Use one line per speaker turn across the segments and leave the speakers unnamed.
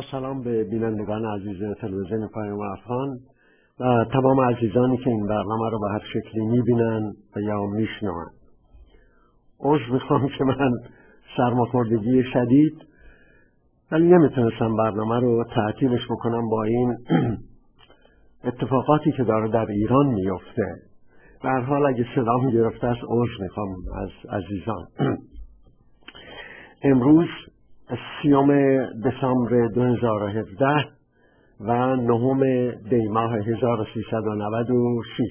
سلام به بینندگان عزیز تلویزیون پیام افغان و تمام عزیزانی که این برنامه رو به هر شکلی میبینن و یا میشنون. عذر میخوام که من سرماخوردگی شدید، ولی نمیتونستم برنامه رو تعطیلش بکنم با این اتفاقاتی که داره در ایران میفته. به هر حال اگه صدام گرفته است عذر میخوام از عزیزان. امروز 30 دسامبر 2017 و 9 دی ماه 1396.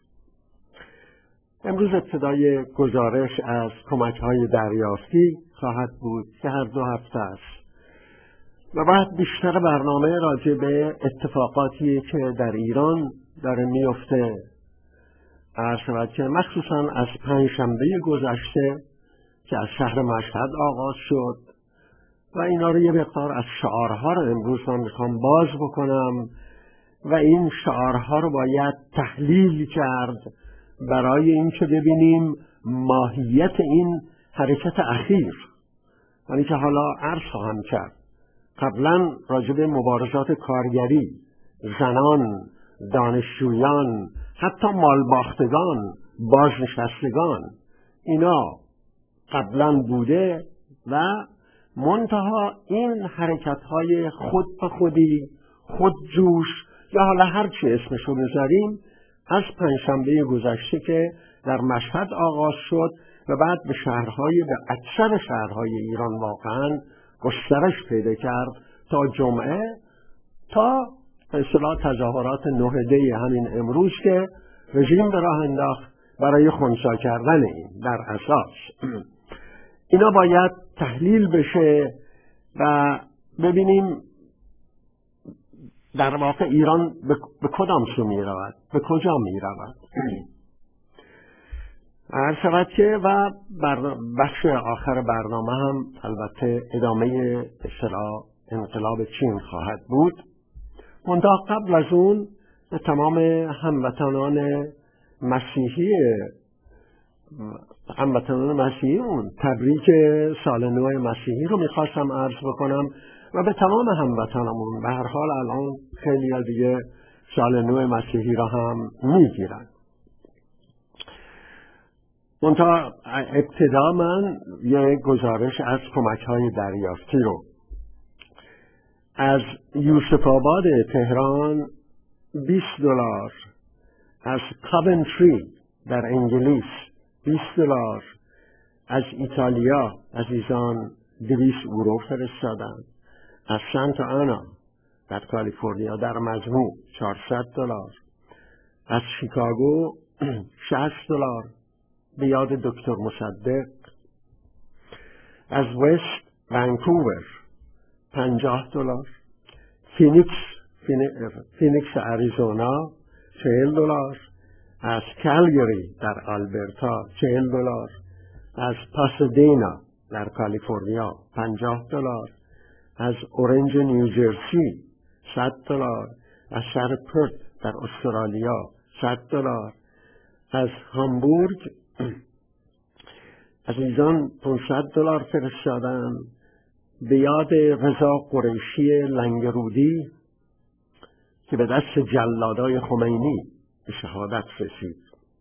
امروز ابتدای گزارش از کمک‌های دریافتی خواهد بود که هر 2 هفته است و بعد بیشتر برنامه راجع به اتفاقاتی که در ایران داره میفته عرض شود که مخصوصا از پنجشنبه گذشته که از شهر مشهد آغاز شد و اینا رو یه مقدار از شعارها رو امروز من میخوام باز بکنم و این شعارها رو باید تحلیل کرد برای این که ببینیم ماهیت این حرکت اخیر، یعنی که حالا عرض خواهم کرد. قبلا راجع به مبارزات کارگری، زنان، دانشجویان، حتی مالباختگان، بازنشستگان، اینا قبلا بوده و منتها این حرکت‌های خود به خودی، خودجوش یا حالا هر چی اسمشو بذاریم از پنجشنبه گذشته که در مشهد آغاز شد و بعد به اکثر شهرهای ایران واقعا گسترش پیدا کرد تا جمعه، تا به اصطلاح تظاهرات 9 دی همین امروز که رژیم به راه انداخت برای خنثی کردن این در اساس. اینا باید تحلیل بشه و ببینیم در واقع ایران به کدام سو می رود، به کجا می رود. عرض شود که و بخش آخر برنامه هم البته ادامه اصطلاح انقلاب چین خواهد بود. منتها قبل از اون به تمام هموطنان مسیحیون تبریک سال نو مسیحی رو میخواستم عرض بکنم و به تمام هموطنمون. به هر حال الان خیلی دیگه سال نو مسیحی را هم میگیرن. منتها ابتدا من یک گزارش از کمک‌های دریافتی رو از یوسف آباد تهران $20، از کاونتری در انگلیس $20، از ایتالیا عزیزان €200 فرستادن، از سانتا آنا در کالیفرنیا در مجموع $400، از شیکاگو $60 به یاد دکتر مصدق، از وست ونکوور $50، فینیکس اریزونا $40، از کالگری در آلبرتا $40، از پاسادینا در کالیفرنیا $50، از اورنج نیوجرسی $100، از شهر پرت در استرالیا $100، از هامبورگ عزیزان $500 فرستادن به یاد رضا قریشی لنگرودی که به دست جلادای خمینی به شهادت رسید.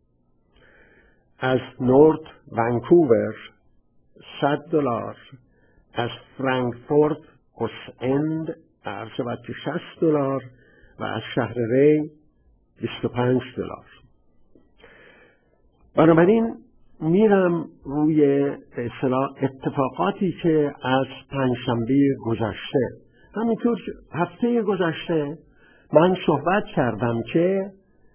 از نورت ونکوور $100، از فرانکفورت اوستند عرض شود که $60 و از شهر ری $25. بنابراین میرم روی به اصطلاح اتفاقاتی که از پنجشنبه گذشته، همینطور هفته گذشته من صحبت کردم که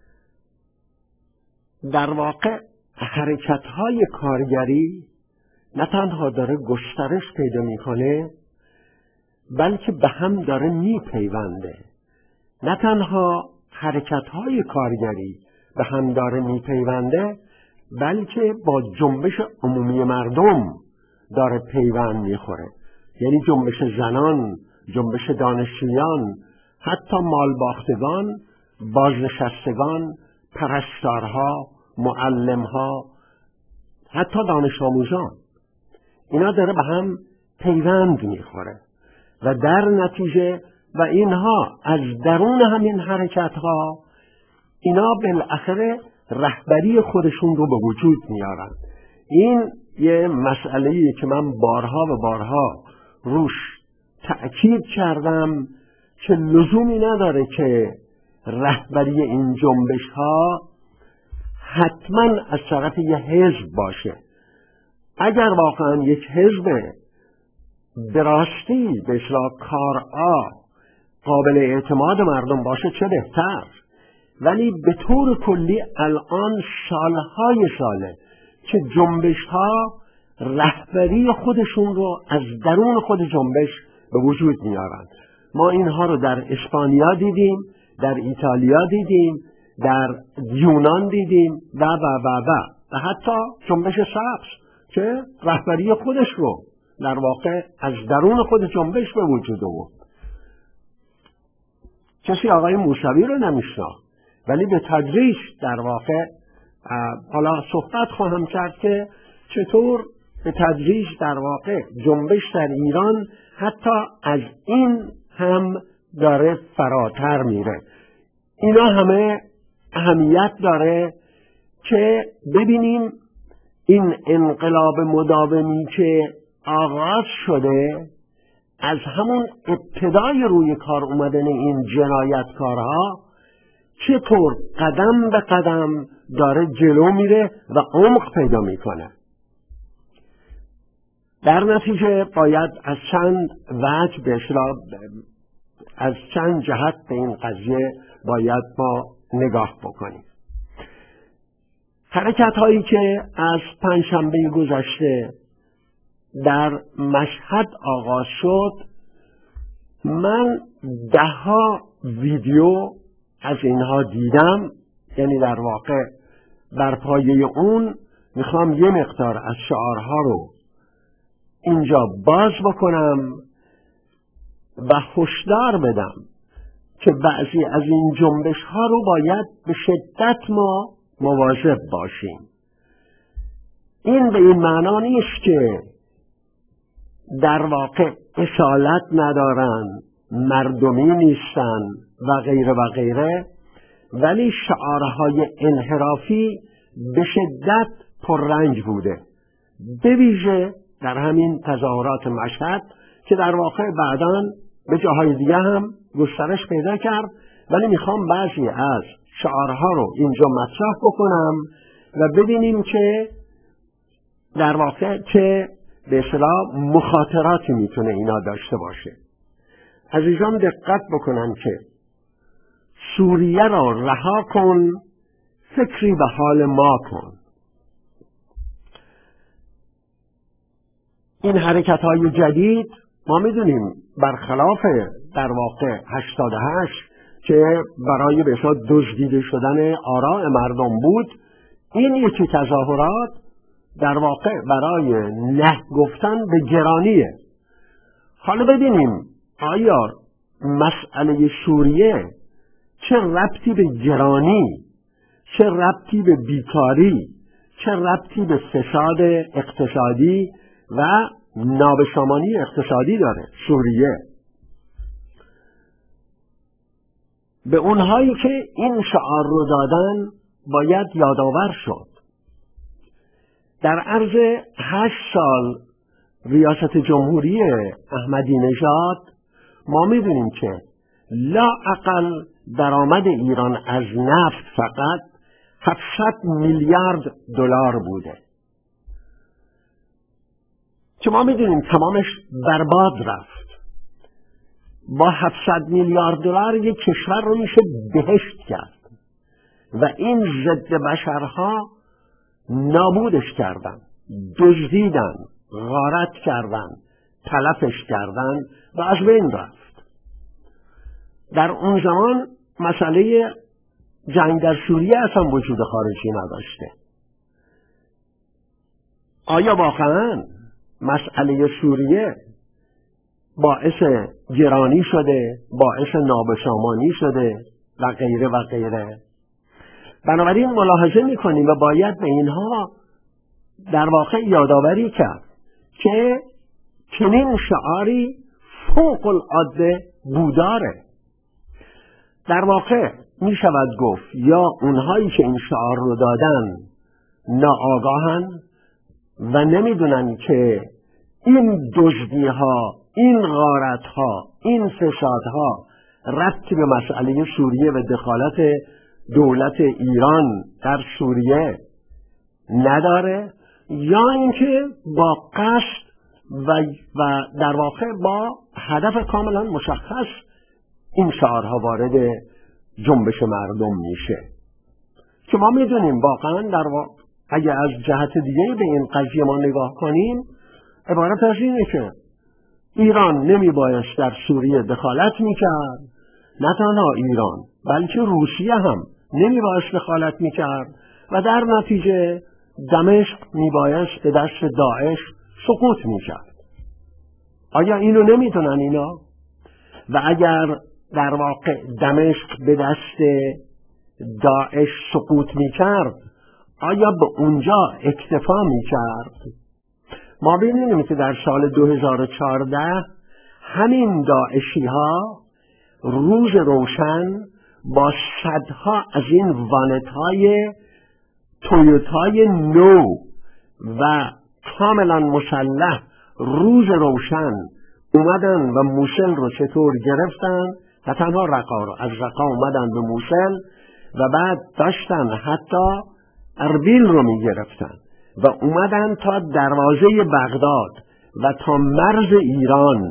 در واقع حرکت‌های کارگری نه تنها داره گسترش پیدا میکنه بلکه به هم داره میپیونده. نه تنها حرکت‌های کارگری به هم داره میپیونده بلکه با جنبش عمومی مردم داره پیوند میخوره. یعنی جنبش زنان، جنبش دانشجویان، حتی مالباختگان، بازنشستگان، پرستارها، معلمها، حتی دانش آموزان، اینا داره به هم پیوند میخوره. و در نتیجه و اینها از درون همین حرکت ها اینا بالاخره رهبری خودشون رو به وجود میارن. این یه مسئله‌ایه که من بارها و بارها روش تأکید کردم که لزومی نداره که رهبری این جنبش ها حتما از طرف یه حزب باشه. اگر واقعا یک حزب به راستی به اصطلاح کارآ قابل اعتماد مردم باشه چه بهتر، ولی به طور کلی الان سالهای ساله که جنبش ها رهبری خودشون رو از درون خود جنبش به وجود میارن. ما اینها رو در اسپانیا دیدیم، در ایتالیا دیدیم، در یونان دیدیم و حتی جنبش سبز که رهبری خودش رو در واقع از درون خود جنبش به وجود آورد. کسی آقای موسوی رو نمیشناخت، ولی به تدریج در واقع حالا صحبت خواهم کرد که چطور به تدریج در واقع جنبش در ایران حتی از این هم داره فراتر میره. اینا همه اهمیت داره که ببینیم این انقلاب مداومی که آغاز شده از همون ابتدای روی کار اومدن این جنایتکارها چطور قدم به قدم داره جلو میره و عمق پیدا میکنه. در نتیجه باید از چند وجه به اصطلاح از چند جهت به این قضیه باید ما نگاه بکنیم. حرکت هایی که از پنجشنبه گذشته در مشهد آغاز شد، من 10 ویدیو از اینها دیدم. یعنی در واقع بر پایه اون میخوام یه مقدار از شعارها رو اینجا باز بکنم و هشدار بدم که بعضی از این جنبش ها رو باید به شدت ما مواظب باشیم. این به این معنا نیست که در واقع اصالت ندارن، مردمی نیستن و غیره و غیره، ولی شعارهای انحرافی به شدت پررنج بوده، به ویژه در همین تظاهرات مشهد که در واقع بعداً به جاهای دیگه هم گسترش پیدا کرد. ولی میخوام بعضی از شعارها رو اینجا مطرح بکنم و ببینیم که در واقع چه به اصطلاح مخاطراتی میتونه اینا داشته باشه. عزیزان دقت بکنن که سوریه را رها کن، فکری به حال ما کن. این حرکت های جدید ما میدونیم برخلاف در واقع 88 که برای به اصطلاح دزدیده شدن آراء مردم بود، این یکی تظاهرات در واقع برای نه گفتن به گرانیه. حالا ببینیم آیا مسئله سوریه چه ربطی به گرانی، چه ربطی به بیکاری، چه ربطی به فساد اقتصادی و نابسامانی اقتصادی داره سوریه؟ به اونهایی که این شعار رو دادن باید یادآور شد. در عرض 8 سال ریاست جمهوری احمدی نژاد ما می‌بینیم که لااقل درآمد ایران از نفت فقط 700 میلیارد دلار بوده که ما می‌دونیم تمامش برباد رفت. با 700 میلیارد دلار یک کشور رو میشه بهشت کرد و این ضد بشرها نابودش کردن، دزدیدن، غارت کردن، تلفش کردن و از بین رفت. در اون زمان مسئله جنگ در سوریه اصلا وجود خارجی نداشته. آیا واقعا مسئله سوریه باعث گرانی شده، باعث نابسامانی شده و غیره و غیره؟ بنابراین ملاحظه میکنیم و باید به اینها در واقع یادآوری کرد که چنین شعاری فوق العاده بوداره. در واقع می شود گفت یا اونهایی که این شعار رو دادن ناآگاهن و نمیدونن که این دزدی ها، این غارت ها، این فساد ها ربطی به مسئله سوریه و دخالت دولت ایران در سوریه نداره، یا اینکه با قصد و در واقع با هدف کاملا مشخص این شعارها وارد جنبش مردم میشه. که ما میدونیم واقعا در واقع اگه از جهت دیگه به این قضیه ما نگاه کنیم، عبارت از اینه که ایران نمیبایست در سوریه دخالت میکرد، نه تنها ایران بلکه روسیه هم نمیبایست دخالت میکرد و در نتیجه دمشق میبایست به دست داعش سقوط میکرد. آیا اینو نمیدونن اینا؟ و اگر در واقع دمشق به دست داعش سقوط میکرد، آیا به اونجا اکتفا میکرد؟ ما ببینیم که در سال 2014 همین داعشی ها روز روشن با صدها از این وانت‌های تویوتای نو و کاملا مسلح روز روشن اومدن و موسل رو چطور گرفتن، نه تنها رقا رو، از رقا اومدن به موسل و بعد داشتن حتی اربیل رو می گرفتن و اومدن تا دروازه بغداد و تا مرز ایران.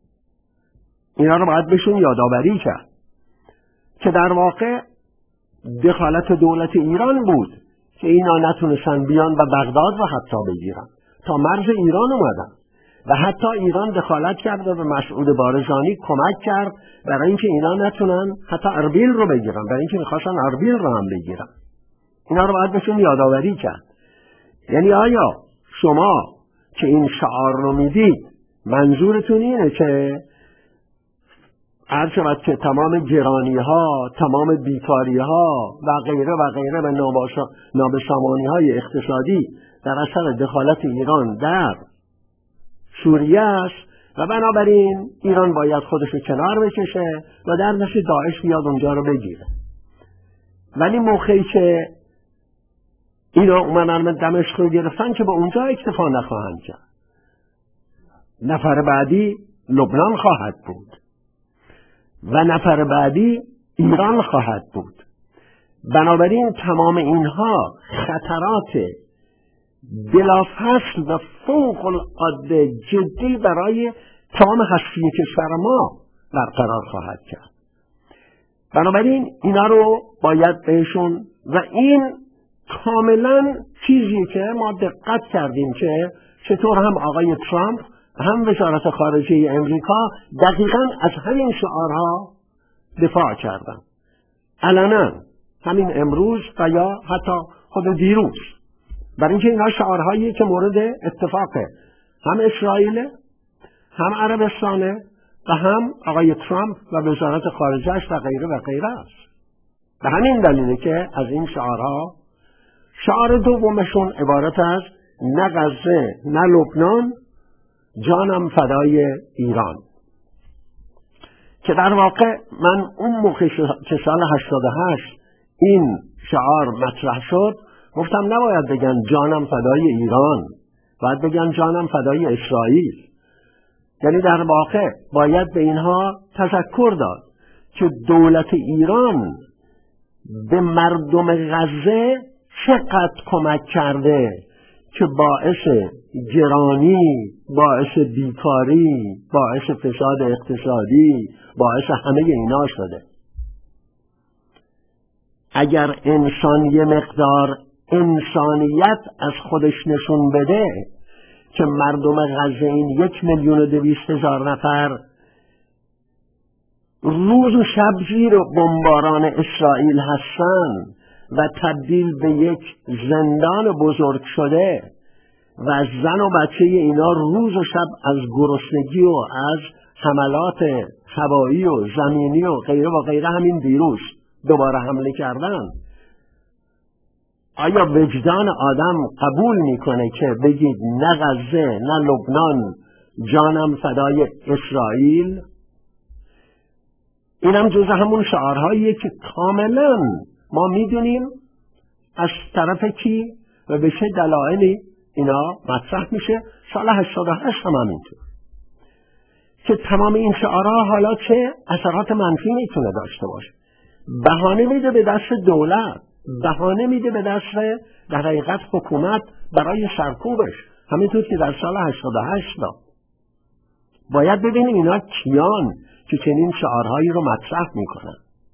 اینا رو باید بهشون یادآوری کرد که در واقع دخالت دولت ایران بود که اینا نتونستن بیان و بغداد رو حتی بگیرن، تا مرز ایران اومدن و حتی ایران دخالت کرد و به مسعود بارزانی کمک کرد برای اینکه اینا نتونن حتی اربیل رو بگیرن، برای اینکه میخواستن اربیل رو هم بگیرن. اینا رو باید بهشون یادآوری کرد. یعنی آیا شما که این شعار رو میدید منظورتون اینه که عرض شود که تمام گرانی ها، تمام بیکاری ها و غیره و غیره و نابسامانی های اقتصادی در اثر دخالت ایران در سوریه است و بنابراین ایران باید خودش رو کنار بکشه و در نتیجه داعش بیاد اونجا رو بگیره؟ ولی موقعی که اینا اومدن دمشق رو گرفتن که به اونجا اکتفا نخواهند کرد، نفر بعدی لبنان خواهد بود و نفر بعدی ایران خواهد بود. بنابراین تمام اینها خطرات بلافصل و فوق العاده جدی برای تمام هستی کشور ما برقرار خواهد کرد. بنابراین اینا رو باید بهشون، و این کاملا چیزی که ما دقت کردیم که چطور هم آقای ترامپ هم وزارت خارجه امریکا دقیقاً از همین شعارها دفاع کردن، علنا همین امروز و یا حتی خود دیروز، برای اینکه اینا شعارهایی که مورد اتفاقه هم اسرائیل، هم عربستانه و هم آقای ترامپ و وزارت خارجه‌اش و غیره و غیره است. به همین دلیله که از این شعارها، شعار دومشون عبارت از نه غزه نه لبنان، جانم فدای ایران، که در واقع من اون موقع که سال 88 این شعار مطرح شد گفتم نباید بگن جانم فدای ایران، باید بگن جانم فدای اسرائیل. یعنی در واقع باید به اینها تذکر داد که دولت ایران به مردم غزه چقدر کمک کرده که باعث گرانی، باعث بیکاری، باعث فساد اقتصادی، باعث همه اینا شده. اگر انسان یه مقدار انسانیت از خودش نشون بده که مردم غزه این 1,200,000 نفر روز و شب زیر بمباران اسرائیل هستن و تبدیل به یک زندان بزرگ شده و زن و بچه اینا روز و شب از گرسنگی و از حملات هوایی و زمینی و غیره و غیره، همین دیروز دوباره حمله کردن، آیا وجدان آدم قبول میکنه که بگید نه غزه نه لبنان جانم فدای اسرائیل، اینم جز همون شعارهاییه که کاملا ما میدونیم از طرف کی و به چه دلایلی اینا مطرح میشه. سال 88 هم همینطور که تمام این شعارها حالا چه اثرات منفی میتونه داشته باشه. بهانه میده به دست دولت، بهانه میده به دست در حقیقت حکومت برای سرکوبش، همینطور که در سال 88 داد. باید ببینیم اینا کیان که چنین شعارهایی رو مطرح میکنن.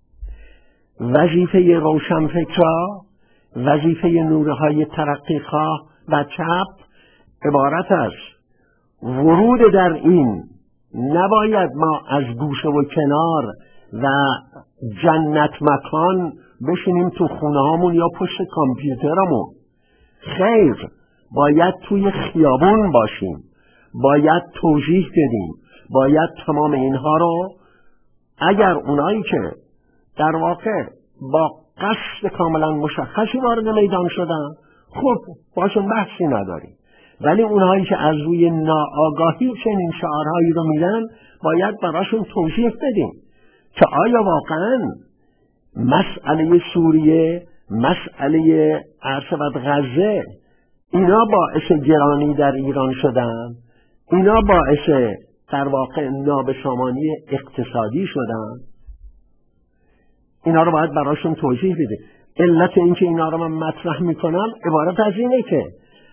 وظیفه روشنفکرها، وظیفه نورهای ترقیخواه و چپ عبارت است ورود در این نباید ما از گوشه و کنار و جنت مکان بشینیم تو خونه هامون یا پشت کامپیوترمون. خیر، باید توی خیابون باشیم، باید توضیح بدیم، باید تمام اینها رو، اگر اونایی که در واقع با قصد کاملا مشخصی وارد میدان شدن، خب باشون بحثی نداریم، ولی اونهایی که از روی ناآگاهی چنین شعارهایی رو میدن باید براشون توضیح بدیم که آیا واقعا مسئله سوریه، مسئله عرصبت غزه، اینا باعث گرانی در ایران شدن، اینا باعث در واقع نابسامانی اقتصادی شدن. اینا رو باید براشون توضیح بده. علت اینکه اینا رو من مطرح میکنم عبارت از اینه که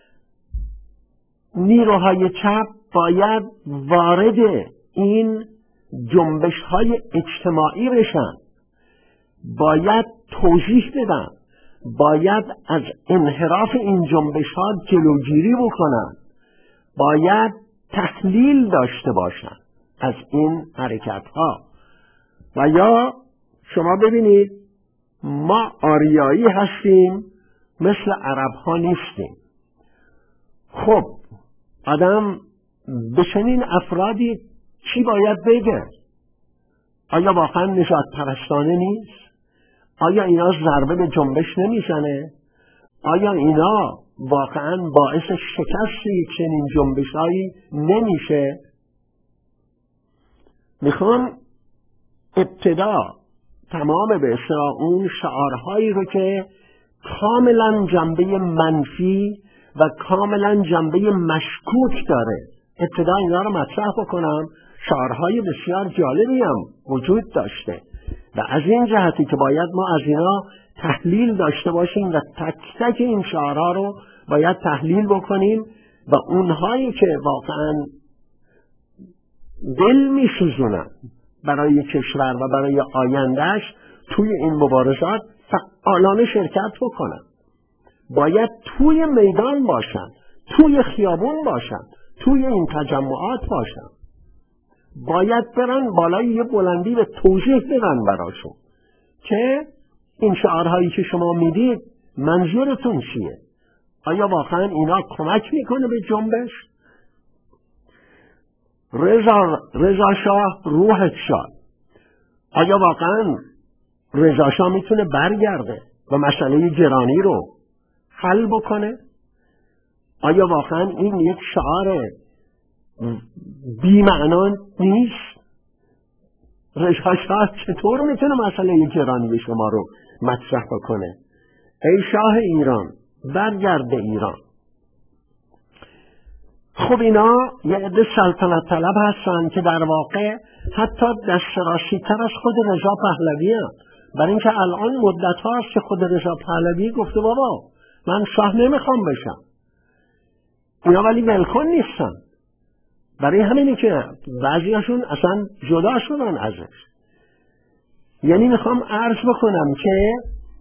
نیروهای چپ باید وارد این جنبش های اجتماعی بشن، باید توضیح بدن، باید از انحراف این جنبش ها جلوگیری بکنن، باید تحلیل داشته باشن از این حرکت ها. و یا شما ببینید ما آریایی هستیم، مثل عرب ها نیستیم. خب آدم به چنین افرادی چی باید بگه؟ آیا واقعا نژاد پرستانه نیست؟ آیا اینا ضربه به جنبش نمیزنه؟ آیا اینا واقعا باعث شکستی چنین جنبش‌هایی نمیشه؟ میخوام ابتدا تمام به اصطلاح اون شعارهایی رو که کاملا جنبه منفی و کاملا جنبه مشکوک داره، ابتدا اینا رو مطرح بکنم. شعارهای بسیار جالبی هم وجود داشته و از این جهتی که باید ما از اینا تحلیل داشته باشیم و تک تک این شعارها رو باید تحلیل بکنیم و اونهایی که واقعا دل می‌سوزونن برای کشور و برای آیندهش توی این مبارزات فعالانه شرکت بکنن. باید توی میدان باشن، توی خیابون باشن، توی این تجمعات باشن، باید برن بالای یه بلندی و توضیح بدن براشون که این شعارهایی که شما میدید منظورتون چیه؟ آیا واقعا اینا کمک میکنه به جنبش؟ رضا شاه روحت شاد، آیا واقعا رضا شاه میتونه برگرده و مسئله گرانی رو حل بکنه؟ آیا واقعا این یک شعار بی‌معنا نیست؟ رضا شاه چطور میتونه مسئله گرانی شما رو مطرح بکنه؟ ای شاه ایران، برگرد ایران. خب اینا یه عده سلطنت طلب هستن که در واقع حتی دستراسی‌تر از خود رضا پهلوی هستن، برای اینکه الان مدت هاست که خود رضا پهلوی گفته بابا من شاه نمیخوام بشم. اینا ولی ولکن نیستن، برای همینی که بعضیاشون اصلا جدا شدن ازش. یعنی میخوام عرض بکنم که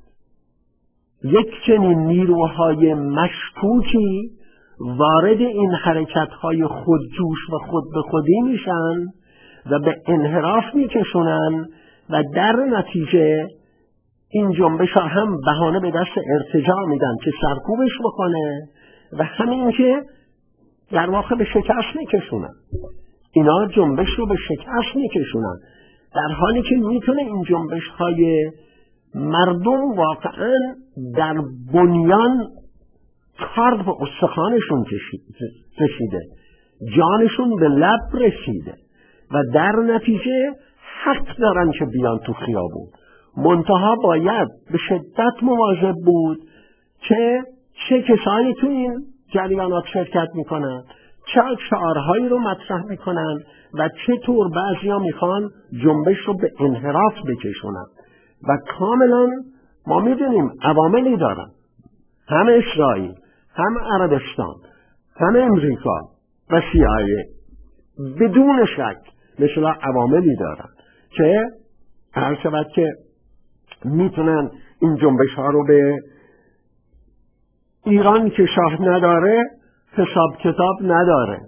یک چنین نیروهای مشکوکی وارد این حرکت‌های خودجوش و خود به خودی میشن و به انحراف میکشونن و در نتیجه این جنبش ها هم بهانه به دست ارتجاع میدن که سرکوبش بکنه و همین که در واقع به شکست میکشونن. اینا جنبش رو به شکست میکشونن، در حالی که میتونه این جنبش های مردم واقعا در بنیان کار به استخوانشون کشیده. جانشون به لب رسیده و در نتیجه حق دارن که بیان تو خیابون. منتها باید به شدت مواظب بود که چه کسانی تو این جریانات شرکت میکنن، چه شعارهایی رو مطرح میکنن و چطور بعضیا میخوان جنبش رو به انحراف بکشونن. و کاملا ما میدونیم عواملی دارن، هم اسرائیل، هم عربستان، هم امریکا و CIA بدون شک مثلا عواملی دارن که هر شود که میتونن این جنبش ها رو به ایران که شاه نداره حساب کتاب نداره.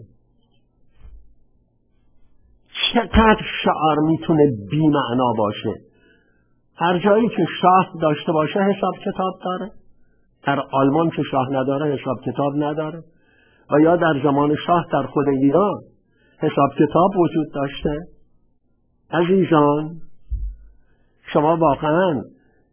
چقدر شعار میتونه بی معنا باشه؟ هر جایی که شاه داشته باشه حساب کتاب داره، در آلمان که شاه نداره حساب کتاب نداره، و یا در زمان شاه در خود ایران حساب کتاب وجود داشته. عزیزان، شما واقعا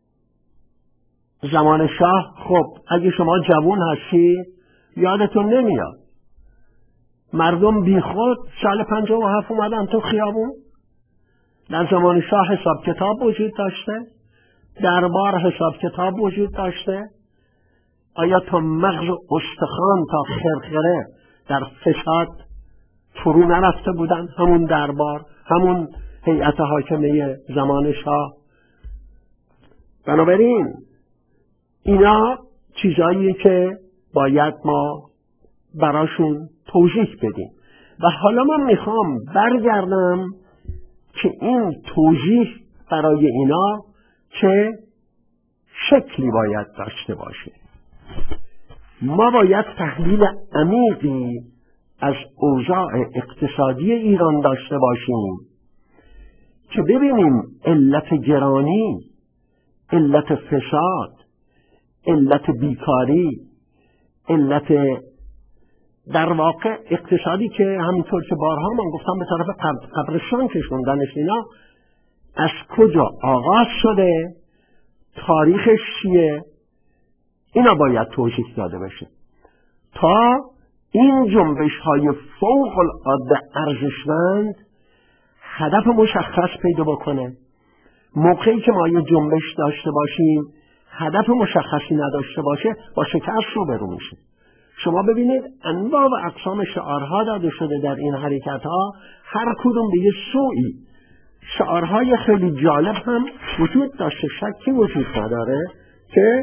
زمان شاه، خب اگه شما جوان هستی یادتون نمیاد مردم بی خود سال 57 اومدن تو خیابون؟ در زمان شاه حساب کتاب وجود داشته؟ دربار حساب کتاب وجود داشته؟ آیا تا مغز استخوان تا خرخره در فساد فرو نرفته بودن؟ همون دربار، همون هیئت حاکمه زمان شاه. بنابراین اینا چیزایی که باید ما براشون توضیح بدیم. و حالا من میخوام برگردم که این توضیح برای اینا چه شکلی باید داشته باشه. ما باید تحلیل عمیقی از اوضاع اقتصادی ایران داشته باشیم که ببینیم علت گرانی، علت فساد، علت بیکاری، علت در واقع اقتصادی که همینطور که بارها من گفتم به طرف قبرستان کشوندنش، اینا از کجا آغاز شده، تاریخش چیه، اینا باید توضیح داده بشه تا این جنبش های فوق العاده ارزشمند هدف مشخص پیدا بکنه. موقعی که ما یه جنبش داشته باشیم هدف مشخصی نداشته باشه با شکست روبرو میشه. شما ببینید انواع و اقسام شعارها داده شده در این حرکت ها، هر کدوم به یه سوئی. شعارهای خیلی جالب هم وجود داشته، شکی وجود نداره که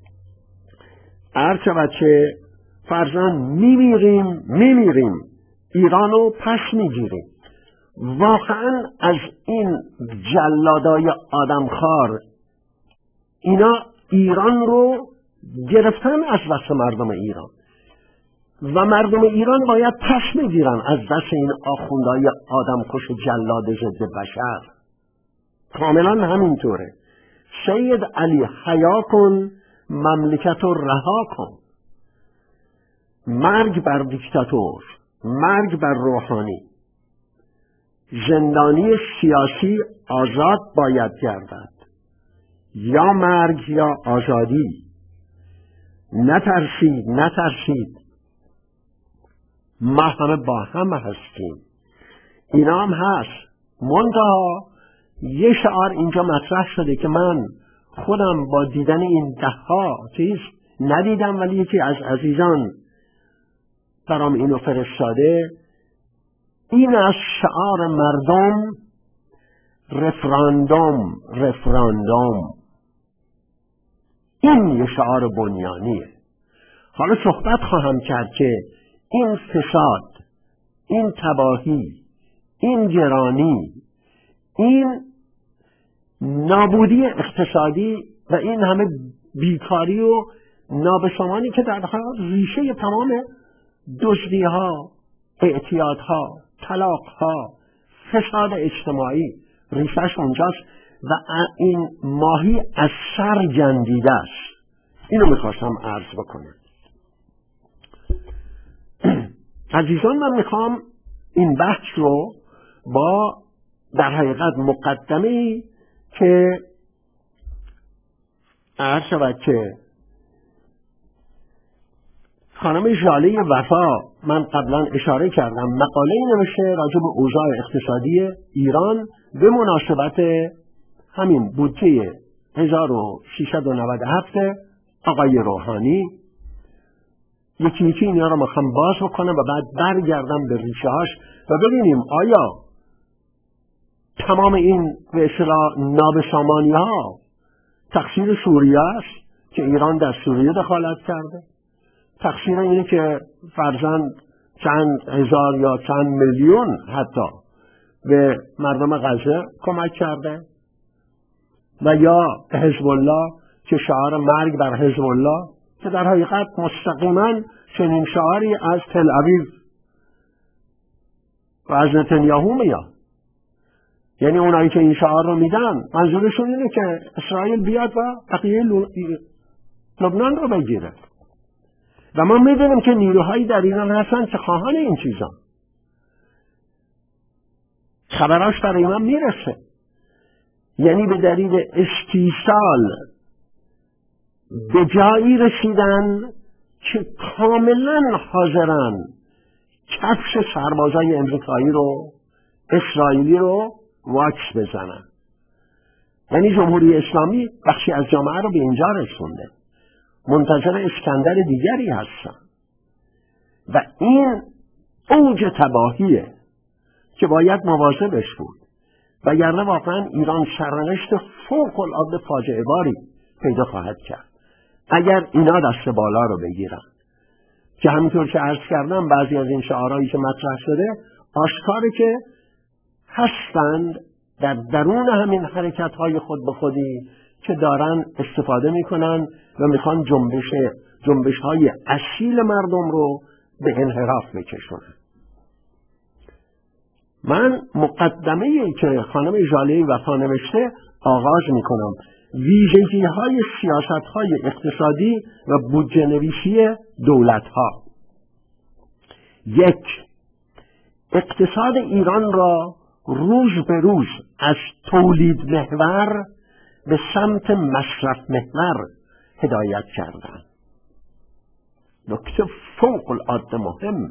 هرچه بچه فرزن میمیریم ایرانو پس میگیریم. واقعا از این جلادای آدمخوار اینا ایران رو گرفتن از دست مردم ایران و مردم ایران باید پس میگیرن از دست این آخوندهای آدمکش جلاد ضد بشر. کاملا همینطوره. سید علی حیا کن، مملکت رو رها کن. مرگ بر دیکتاتور، مرگ بر روحانی. زندانی سیاسی آزاد باید گردد، یا مرگ یا آزادی. نترسید ما همه با هم هستیم. اینا هم هست. منتها یه شعار اینجا مطرح شده که من خودم با دیدن این دهها چیز ندیدم، ولی یکی از عزیزان برام اینو فرستاده. این از شعار مردم، رفراندوم. این یه شعار بنیانیه. حالا صحبت خواهم کرد که این فساد، این تباهی، این گرانی، این نابودی اقتصادی و این همه بیکاری و نابسامانی که در حال ریشه تمام دزدی‌ها، اعتیادها، طلاق‌ها، فساد اجتماعی ریشه‌اش اونجاست و این ماهی از سر گندیده است. اینو میخواستم عرض بکنم. عزیزان، من میخوام این بحث رو با در حقیقت مقدمه‌ای که عرض شود که خانم ژاله وفا، من قبلا اشاره کردم، مقاله‌ای نوشته راجع به اوضاع اقتصادی ایران به مناسبت همین بودجه 1397 آقای روحانی. یکی یکی اینا رو میخوام باز بکنم و بعد برگردم به ریشه هاش و ببینیم آیا تمام این به اصطلاح نابسامانی ها تقصیر سوریه است که ایران در سوریه دخالت کرده؟ تقصیر اینه که فرضاً چند هزار یا چند میلیون حتی به مردم غزه کمک کرده؟ و یا حزب الله که شعار مرگ بر حزب الله، که در حقیقت مستقیما چنین شعاری از تل اویو و از نتانیاهو میاد. یعنی اونایی که این شعار رو میدن منظورشون اینه که اسرائیل بیاد و بقیه لبنان رو بگیره. و ما میدونیم که نیروهایی در ایران هستن که خواهان این چیزا. خبراش برای من میرسه. یعنی به دلیل استیصال به جایی رسیدن که کاملا حاضرن کفش سربازای امریکایی رو، اسرائیلی رو واکس بزنن. یعنی جمهوری اسلامی بخشی از جامعه رو به اینجا رسونده، منتظر اسکندر دیگری هستن و این اوج تباهیه که باید مواظبش بود، وگرنه واقعا ایران سرنوشت فوق العاده فاجعه باری پیدا خواهد کرد اگر اینا دست بالا رو بگیرن. که همینطور که عرض کردم بعضی از این شعارهایی که مطرح شده آشکاره که هستند در درون همین حرکت‌های خود به خودی که دارن استفاده میکنن و میخوان جنبش‌های اصیل مردم رو به انحراف بکشونن. من مقدمه‌ای که خانم ژاله وفا نوشته آغاز میکنم. ویژگی‌های سیاست‌های اقتصادی و بودجه نویسی دولت‌ها. 1. اقتصاد ایران را روز به روز از تولید محور به سمت مصرف محور هدایت کردن. نکته فوق العاده مهمه.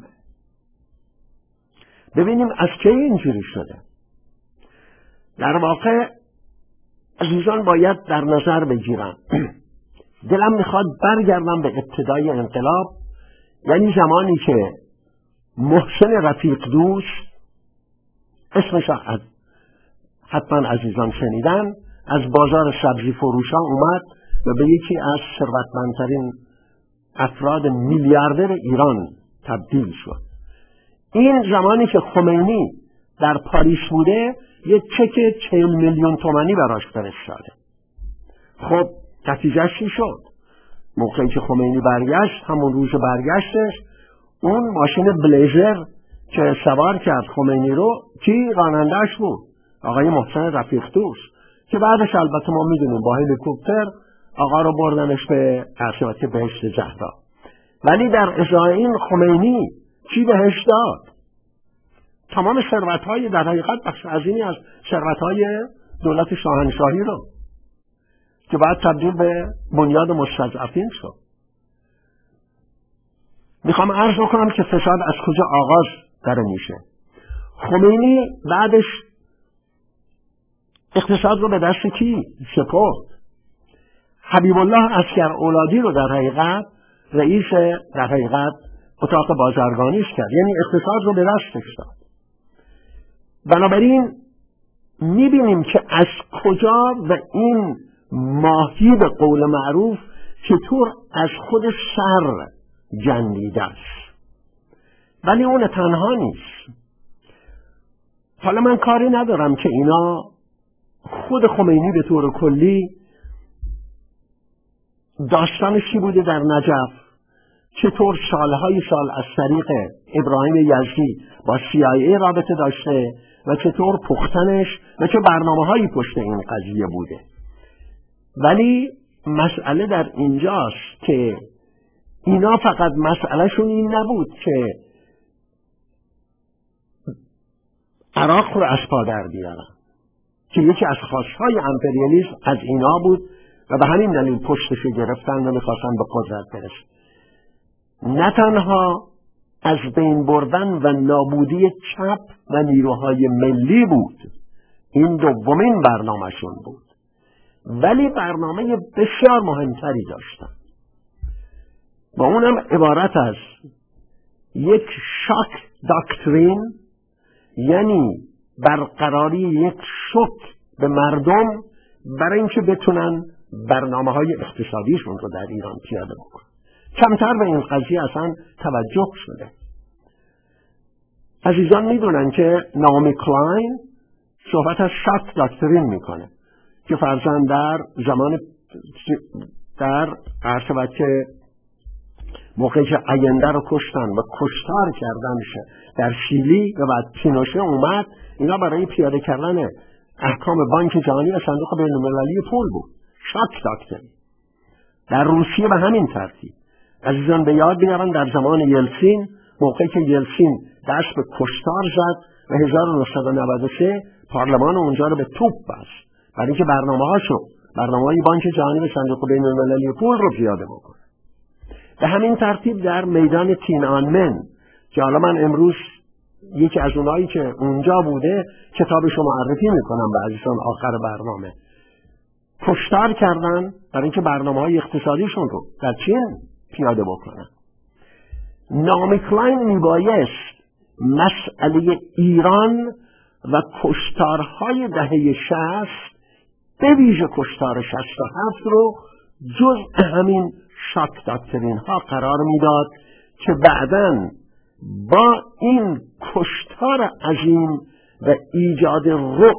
ببینیم از کی اینجوری شده. در واقع عزیزان باید در نظر بگیرن. دلم میخواد برگردم به ابتدای انقلاب، یعنی زمانی که محسن رفیق دوست، اسمش حتما عزیزان شنیدن، از بازار سبزی فروشا اومد و به یکی از ثروتمندترین افراد میلیاردر ایران تبدیل شد. این زمانی که خمینی در پاریس بوده یه چک 40 میلیون تومانی براش فرستاده. خب نتیجهش چی شد؟ موقعی که خمینی برگشت، همون روز برگشتش، اون ماشین بلیزر که سوار کرد خمینی رو، کی راننده‌اش بود؟ آقای محسن رفیق دوست، که بعدش البته ما میدونیم با هلیکوپتر آقا رو بردنش به عرشات بهشت زهرا. ولی در ازای این خمینی چی بهش داد؟ تمام ثروت‌های در حقیقت بخش عظیمی از ثروت‌های دولت شاهنشاهی رو که بعد تبدیل به بنیاد مستضعفین شد. میخوام عرض بکنم که فساد از کجا آغاز داره میشه. خمینی بعدش اقتصاد رو به دست کی سپرد؟ حبیب الله عسکر اولادی رو در حقیقت رئیس در حقیقت اتاق بازرگانیش کرد، یعنی اقتصاد رو به دستش داد. بنابراین میبینیم که از کجا و این ماهی به قول معروف چطور از خود سر جندیده است. ولی اون تنها نیست. حالا من کاری ندارم که اینا خود خمینی به طور کلی داستانش چی بوده در نجف، چطور سالهای سال از طریق ابراهیم یزدی با CIA رابطه داشته و چطور پختنش و چه برنامه‌هایی پشت این قضیه بوده. ولی مسئله در اینجاست که اینا فقط مسئلهشون این نبود که عراق رو از پا در بیارن، که یکی از خواستهای امپریالیسم از اینا بود و به همین دلیل پشتشو گرفتن و میخواستن به قدرت برسن. نه تنها از بین بردن و نابودی چپ و نیروهای ملی بود، این دومین برنامه‌شون بود، ولی برنامه بسیار مهمتری داشتن و اونم عبارت از یک شاک داکترین، یعنی برقراری یک شوک به مردم برای اینکه بتونن برنامه‌های اقتصادیشون رو در ایران پیاده بکنن. کمتر به این قضیه اصلا توجه شده. عزیزان میدونن که نامی کلاین صحبت از شاک داکترین میکنه که فرضاً در زمان عرض شود که موقعی که آینده رو کشتن و کشتار کردنش در شیلی و بعد پینوشه اومد، اینا برای پیاده کردن احکام بانک جهانی و صندوق بین‌المللی پول بود. شاک داکترین. در روسیه به همین ترتیب. عزیزان به یاد بیارن در زمان یلسین، موقعی که یلسین دست به کشتار زد و 1993 پارلمان اونجا رو به توپ بست برای اینکه برنامه‌های بانک جهانی و صندوق بین‌المللی پول رو پیاده بکنه. به همین ترتیب در میدان تینانمن که حالا من امروز یکی از اونایی که اونجا بوده کتابش رو معرفی میکنم به عزیزان آخر برنامه، کشتار کردن برای اینکه برنامه‌های اقتصادیشون رو در چین پیاده بکنن. نامی کلاین میبایست مسئله ایران و کشتارهای دهه 60 به ویژه کشتار 67 رو جزء همین شاک داکترین ها قرار میداد که بعداً با این کشتار عظیم و ایجاد رعب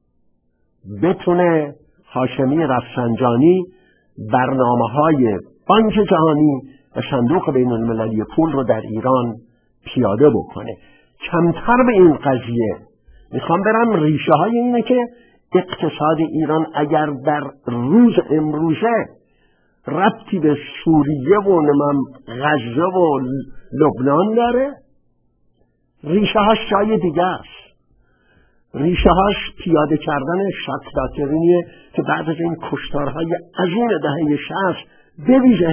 بتونه هاشمی رفسنجانی برنامه‌های بانک جهانی و صندوق بین‌المللی پول رو در ایران پیاده بکنه. کمتر به این قضیه میخوام برم ریشه های اینه که اقتصاد ایران اگر در روز امروزه ربطی به سوریه و غزه و لبنان داره، ریشه هاش جای دیگه است. ریشه هاش پیاده کردن شاک داکترینیه که بعد از این کشتارهای عظیم دهه 60 به ویژه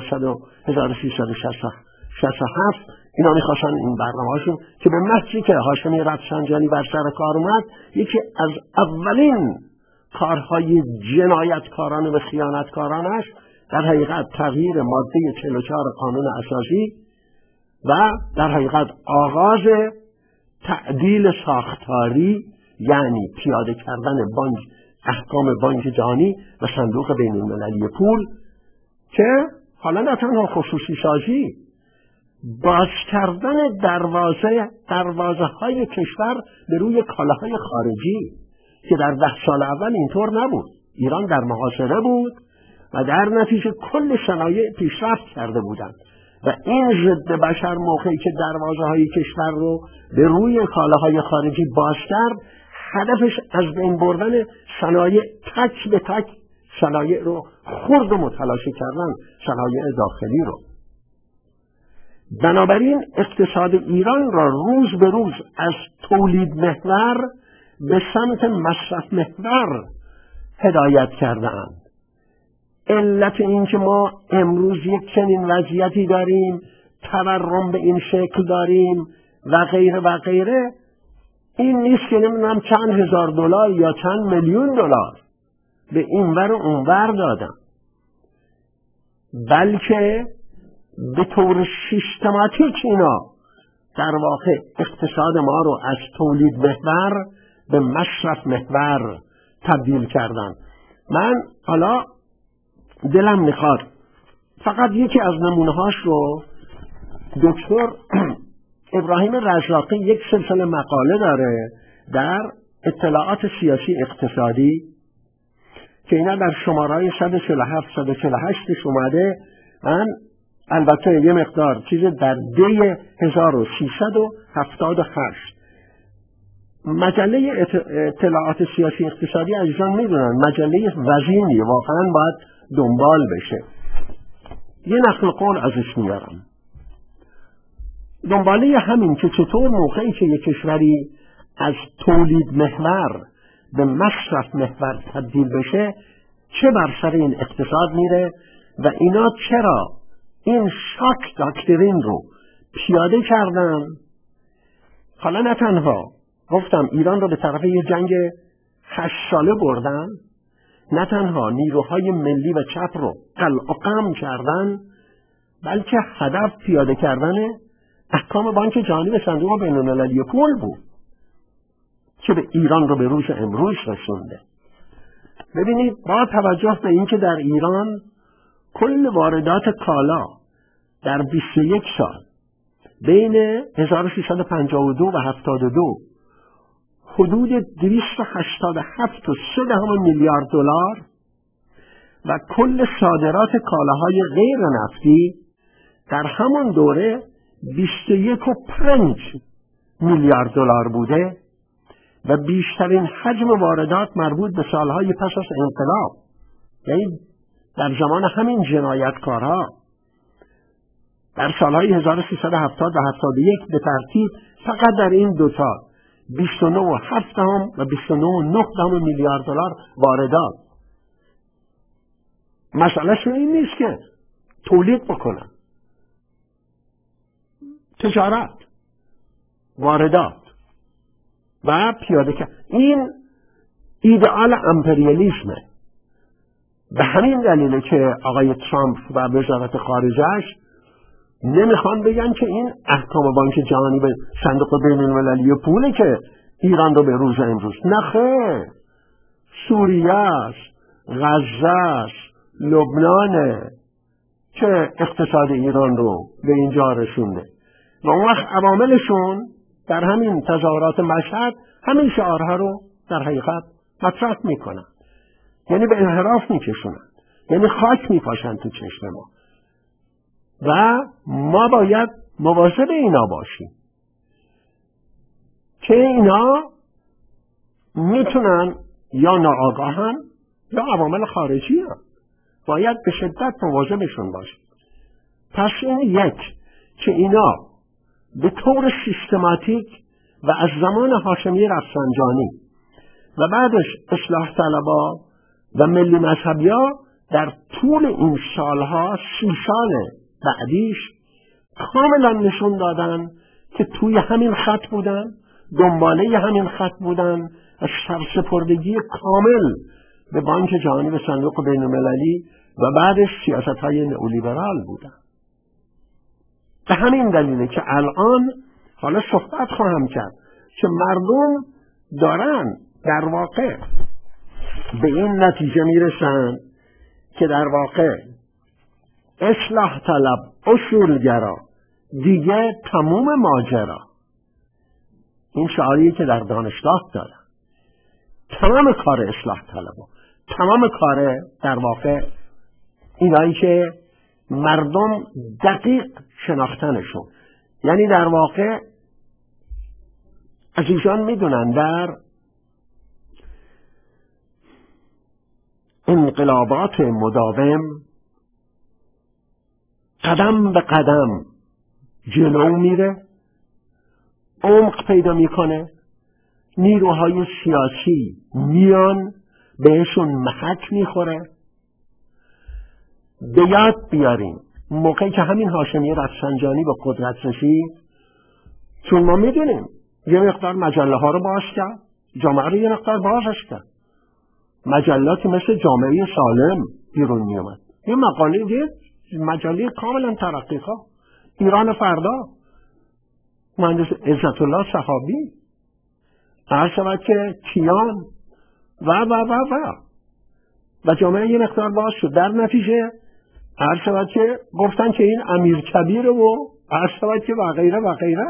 1367 اینا میخواستن این برنامه‌هاشون که به محضی که هاشمی رفسنجانی بر سر کار اومد، یکی از اولین کارهای جنایتکارانه و خیانتکارانش در حقیقت تغییر ماده 44 قانون اساسی و در حقیقت آغاز تعدیل ساختاری، یعنی پیاده کردن احکام بانک جهانی و صندوق بین‌المللی پول که حالا نه تنها خصوصی سازی، باز کردن دروازه های کشور به روی کالاهای خارجی که در 10 سال اول اینطور نبود. ایران در محاصره بود و در نتیجه کل صنایع پیشرفت کرده بودند و این ضد بشر موقعی که دروازه های کشور رو به روی کالاهای خارجی باز کرد، هدفش از بین بردن صنایع تک به تک صنایع رو خرد و متلاشی کردن صنایع داخلی رو. بنابراین اقتصاد ایران را روز به روز از تولید محور به سمت مصرف محور هدایت کرده‌اند. علت این که ما امروز یک چنین وضعیتی داریم، تورم به این شکل داریم و غیره و غیره، این نیست که نمیدونم چند هزار دلار یا چند میلیون دلار به اینور و اونور دادم، بلکه به طور سیستماتیک اینا در واقع اقتصاد ما رو از تولید محور به مصرف محور تبدیل کردن. من حالا دلم میخواد فقط یکی از نمونه‌هاش رو، دکتر ابراهیم رزاقی یک سلسله مقاله داره در اطلاعات سیاسی اقتصادی که اینا در شماره‌های 147 148 اومده. من البته یه مقدار چیز در دی 1378 مجله اطلاعات سیاسی اقتصادی عزیزان میدونن مجله وزینی، واقعا باید دنبال بشه. یه نقل قول ازش میارم دنباله همین که چطور موقعی که یک کشوری از تولید محور به مصرف محور تبدیل بشه چه بر سر این اقتصاد میره و اینا چرا این شاک داکترین رو پیاده کردن. حالا نه تنها گفتم ایران رو به طرف یه جنگ 8 ساله بردن، نه تنها نیروهای ملی و چپ رو قلع و قم کردن، بلکه هدف پیاده کردن احکام بانک جهانی و صندوق بین‌المللی پول بود که به ایران رو به روز امروز رسونده. ببینید، با توجه به اینکه در ایران کل واردات کالا در 21 سال بین 1352 و 72 حدود 287.3 میلیارد دلار و کل صادرات کالاهای غیر نفتی در همان دوره 21.5 میلیارد دلار بوده و بیشترین حجم واردات مربوط به سالهای پس از انقلاب، یعنی در زمان همین جنایتکارها در سالهای 1370 و 71 به ترتیب فقط در این دوتا 29.7 و 29.9 میلیارد دلار واردات. مسئله این نیست که تولید بکنن، تجارت، واردات و پیاده کردن. این ایدئال امپریالیسمه. به همین دلیله که آقای ترامپ و وزارت خارجه‌اش نمیخوان بگن که این احکام بانک جهانی به صندوق بین‌المللی پوله که ایران رو به روز امروز. نه خیر، سوریه است، غزه است، لبنانه که اقتصاد ایران رو به اینجا رسونده و اون وقت عواملشون در همین تظاهرات مشهد همین شعارها رو در حقیقت مطرح میکنن، یعنی به انحراف میکشونن، یعنی خاک میپاشن تو چشم ما و ما باید مواظب اینا باشیم که اینا میتونن یا ناآگاهن یا عوامل خارجی هم. باید به شدت مواظبشون باشیم. پس این یک که اینا به طور سیستماتیک و از زمان هاشمی رفسنجانی و بعدش اصلاح طلبا و ملی مذهبیا در طول این سالها 30 سال بعدیش کاملا نشون دادن که توی همین خط بودن، دنباله همین خط بودن و سرسپردگی کامل به بانک جهانی و صندوق بین‌المللی و بعدش سیاست‌های نئولیبرال بودن. به همین دلیله که الان حالا صحبت خواهم کرد که مردم دارن در واقع به این نتیجه میرسن که در واقع اصلاح طلب، اصولگرا، دیگه تموم ماجرا. این شعاریه که در دانشگاه دارن. تمام کار اصلاح طلبا، تمام کار در واقع اینایی که مردم دقیق شناختنشون، یعنی در واقع عزیزان میدونن در انقلابات مداوم قدم به قدم جلو میره، عمق پیدا میکنه، نیروهای سیاسی میان بهشون محک میخوره. به یاد بیاریم موقعی که همین هاشمی رفسنجانی به قدرت رسید، چون ما میدونیم یه مقدار مجله ها رو باز کرد، جامعه رو یه مقدار بازش کرد، مجلاتی مثل جامعه سالم بیرون میومد، یه مقاله دید، مجله کاملا ترقیخواه، ایران فردا، مهندس عزت الله صحابی، هر شود که کیان و جامعه یه مقدار باز شد. در نتیجه هر شود که گفتن که این امیر کبیر و هر شود که و غیره.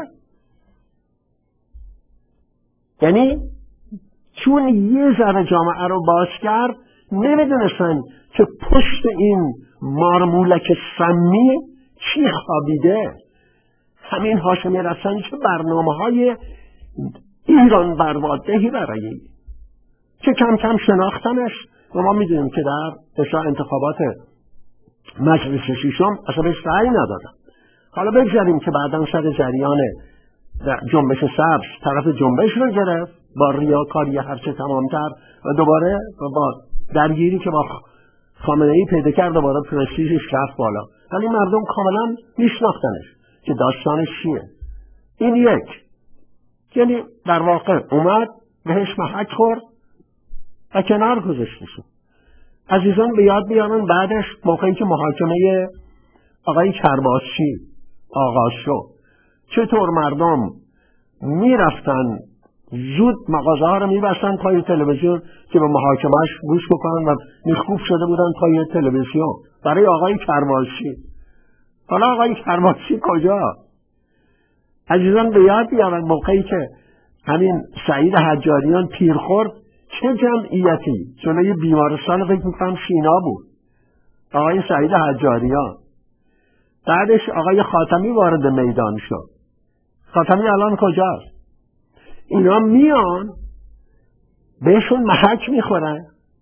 یعنی چون یه ذره جامعه رو باز کرد، نمیدونستن که پشت این مارمولک سمی چی خوابیده. همین هاشمی رفسنجانی چه برنامه‌های ایران برباددهی برای که کم کم شناختنش و ما میدونیم که در اشاع انتخابات مجلس ششم اصلا بهش رأی ندادن. حالا بگذاریم که بعداً سر جریان جنبش سبز طرف جنبش رو گرفت با ریاکاری هرچه تمامتر و دوباره با درگیری که با خامنه‌ای پیدا کرد، دوباره پرستیژش رفت بالا. ولی مردم کاملا میشناختنش که داستانش چیه. این یک، یعنی در واقع اومد بهش محک خورد و کنار گذاشته شد. عزیزان به یاد بیارن بعدش موقعی که محاکمه آقای کرباسچی آغاز شد چطور مردم میرفتن زود مغازه ها رو میبستن پای تلویزیون که به محاکمهش گوش بکنن و میخکوب شده بودن پای تلویزیون برای آقای کرباسچی. حالا آقای کرباسچی کجا؟ عزیزان به یاد بیارن موقعی که همین سعید حجاریان پیر خورد چه جمعیتی جلوی بیمارستان فکر میکنم سینا بود، آقای سعید حجاریان. بعدش آقای خاتمی وارد میدان شد. خاتمی الان کجاست؟ اینا میان بهشون محک میخورن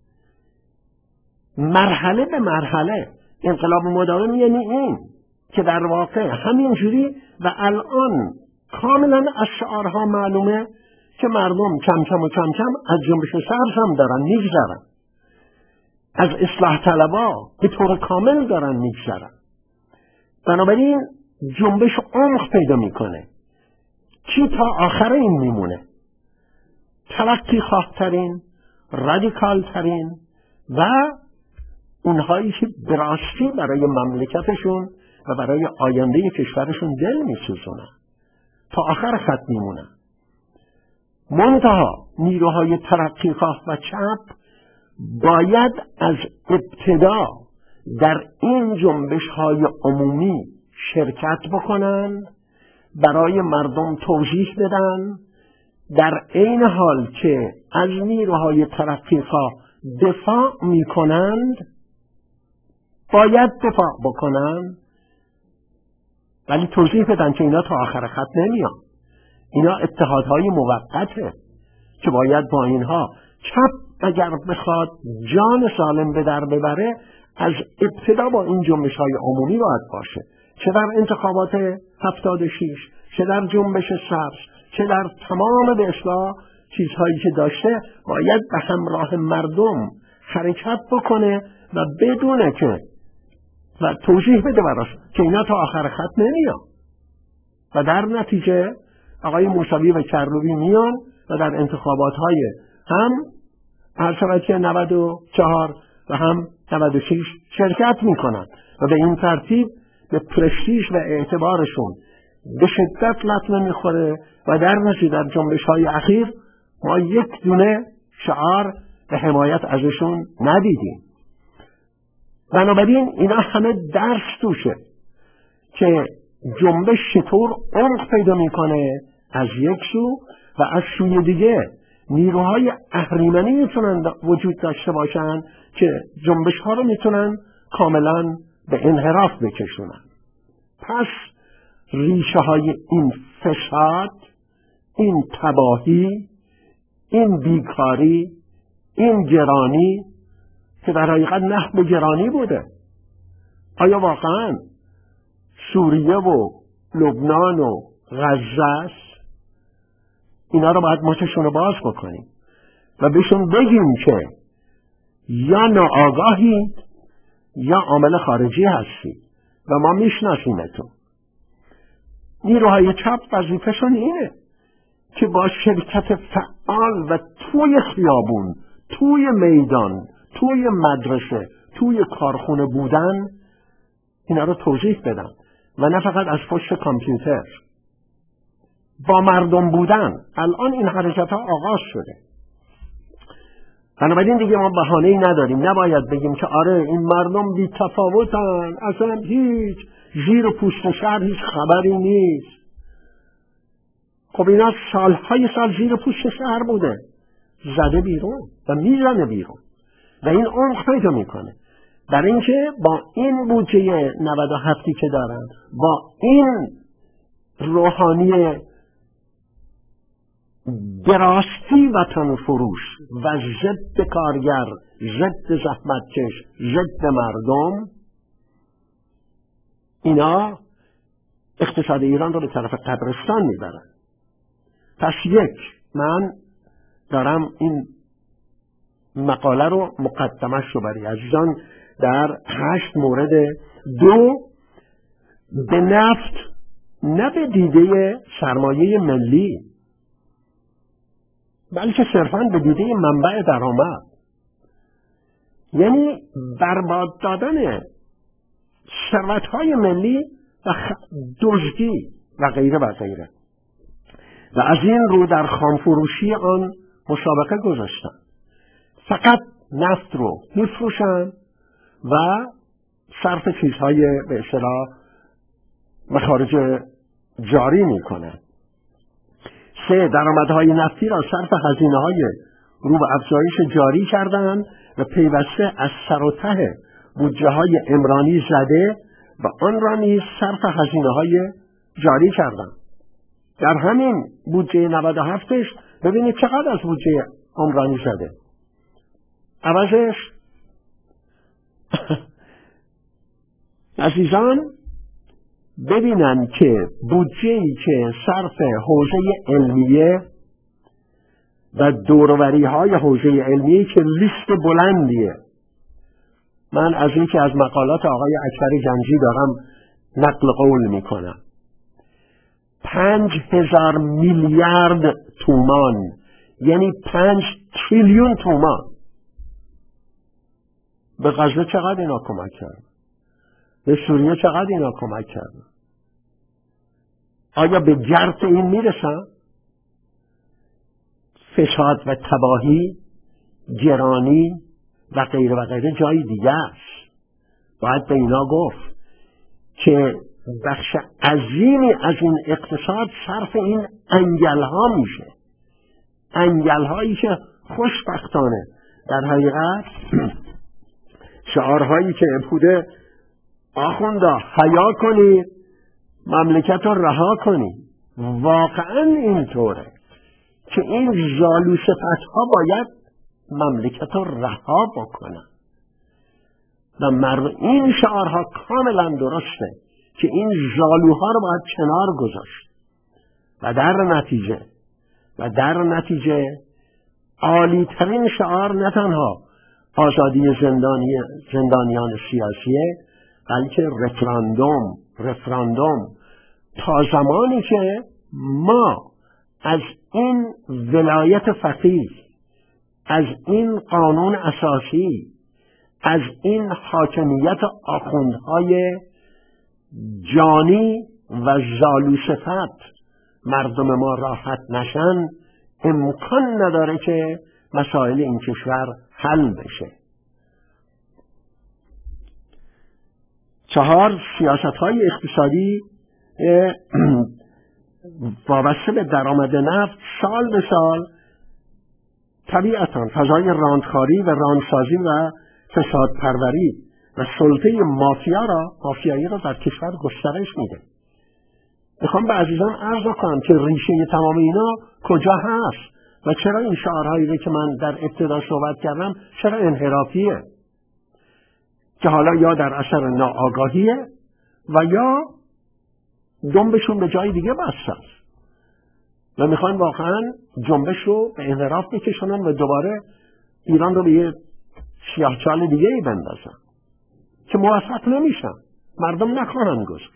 مرحله به مرحله. انقلاب مداوم یعنی این که در واقع همینجوری و الان کاملا از شعارها معلومه که مردم کم کم و کم کم از جنبش سبز هم دارن میگذرن، از اصلاح طلبا به طور کامل دارن میگذرن. بنابراین جنبش عمق پیدا میکنه. کی تا آخر این میمونه؟ ترقی خواهترین، رادیکال ترین و اونهایی که براستی برای مملکتشون و برای آینده کشورشون دل میسوزونن تا آخر خط میمونن. منتها نیروهای ترقی خواه و چپ باید از ابتدا در این جنبش های عمومی شرکت بکنن، برای مردم توضیح بدن، در عین حال که از نیروهای ترقی خواه دفاع میکنند باید دفاع بکنن، ولی توضیح بدن که اینا تا آخر خط نمیان. اینا اتحادهای موقته که باید با اینها چپ اگر بخواد جان سالم به در ببره از ابتدا با این جنبش های عمومی باید باشه، چه در انتخابات 76، چه در جنبش سبز، چه در تمام به اصلاح چیزهایی که داشته باید به همراه مردم حرکت بکنه و بدونه که و توضیح بده براش که اینا تا آخر خط نمیان و در نتیجه آقای موسوی و کرلوبی میان و در انتخابات های هم هر 94 و هم 96 شرکت میکنن و به این ترتیب به پرستیژ و اعتبارشون به شدت لطمه میخوره و در نتیجه در جنبش های اخیر ما یک دونه شعار به حمایت ازشون ندیدیم. بنابراین اینا همه درس توشه که جنبش چطور عمق پیدا میکنه از یک سو و از سوی دیگه نیروهای اهریمنی میتونن وجود داشته باشن که جنبش ها رو میتونن کاملا به انحراف بکشونن. پس ریشه های این فساد، این تباهی، این بیکاری، این گرانی که در حقیقت نحو گرانی بوده. آیا واقعا سوریه و لبنان و غزه است؟ اینا رو باید مچشون رو باز بکنیم و بهشون بگیم که یا ناآگاهید یا عامل خارجی هستید و ما میشناسیمتون. نیروهای چپ وظیفه‌شون اینه که با شرکت فعال و توی خیابون، توی میدان، توی مدرسه، توی کارخونه بودن اینا رو توضیح بدن و نه فقط از پشت کامپیوتر. با مردم بودن. الان این حرکت ها آغاز شده. بنابراین دیگه ما بهانه‌ای نداریم. نباید بگیم که آره این مردم بی تفاوتن، اصلا هیچ زیر و پوست شهر هیچ خبری نیست. خب اینا سالهای سال زیر پوست شهر بوده، زده بیرون و میزنه بیرون و این عمق پیدا میکنه. برای اینکه با این بودجه 97 که دارن، با این روحانی براستی وطن فروش و ضد کارگر، ضد زحمتکش، ضد مردم، اینا اقتصاد ایران رو به طرف قبرستان میبرن. پس یک، من دارم این مقاله رو مقدمش رو برای عزیزان در 8 مورد. 2، به نفت نه به دیده سرمایه ملی، بلکه صرفاً به دیده منبع درآمد، یعنی برباد دادن ثروت‌های ملی و دزدی و غیره و غیره. و از این رو در خامفروشی آن مسابقه گذاشتن. فقط نفت رو میفروشن و صرف چیزهای به اصطلاح مخارج جاری میکنن. 3. درآمدهای نفتی را صرف هزینه‌های رو به افزایش جاری کردند و پیوسته از سر و ته بودجه‌های عمرانی زده و آن را نیز صرف هزینه‌های جاری کردند. در همین بودجه 97ش ببینید چقدر از بودجه عمرانی زده. عوضش عزیزان ببینن که بودجه‌ای که صرف حوزه علمیه و دوروری‌های حوزه علمیه که لیست بلندیه، من از این که از مقالات آقای اکبر گنجی دارم نقل قول میکنم، 5000 میلیارد تومان، یعنی 5 تریلیون تومان به غزه چقدر اینا کمک کرد؟ به سوریه چقدر اینا کمک کرد؟ آیا به گرد این میرسن؟ فساد و تباهی، گرانی و غیره و غیره جای دیگه است. باید به اینا گفت که بخش عظیمی از این اقتصاد صرف این انگل‌ها میشه، انگل‌هایی که خوشبختانه در حقیقت شعارهایی که بوده آخوندا حیا کنید مملکت رو رها کنید، واقعا اینطوره که این ژالوصفت‌ها باید مملکت رو رها بکنن و این شعارها کاملا درسته که این ژالوها رو باید کنار گذاشت و در نتیجه عالی ترین شعار نه تنها آزادی زندانیان سیاسیه، بلکه رفراندوم تا زمانی که ما از این ولایت فقیه، از این قانون اساسی، از این حاکمیت آخوندهای جانی و ژالوصفت مردم ما راحت نشن، امکان نداره که مسائل این کشور حل بشه. 4. سیاست‌های اقتصادی وابسته به درآمد نفت سال به سال طبیعتاً فضای راندخواری و راندسازی و فساد پروری و سلطه مافیایی را در کشور گسترش میده. میخوام به عزیزان عرض کنم که ریشه تمام اینا کجا هست و چرا این شعارهایی رو که من در ابتدا صحبت کردم چرا انحرافیه، که حالا یا در اثر ناآگاهیه و یا جنبشون به جای دیگه بسته است و میخوان واقعا جنبش رو به انحراف بکشونن و دوباره ایران رو به یه سیاهچال دیگه ای بندازن که موفق نمیشن، مردم نخواهند گذاشت.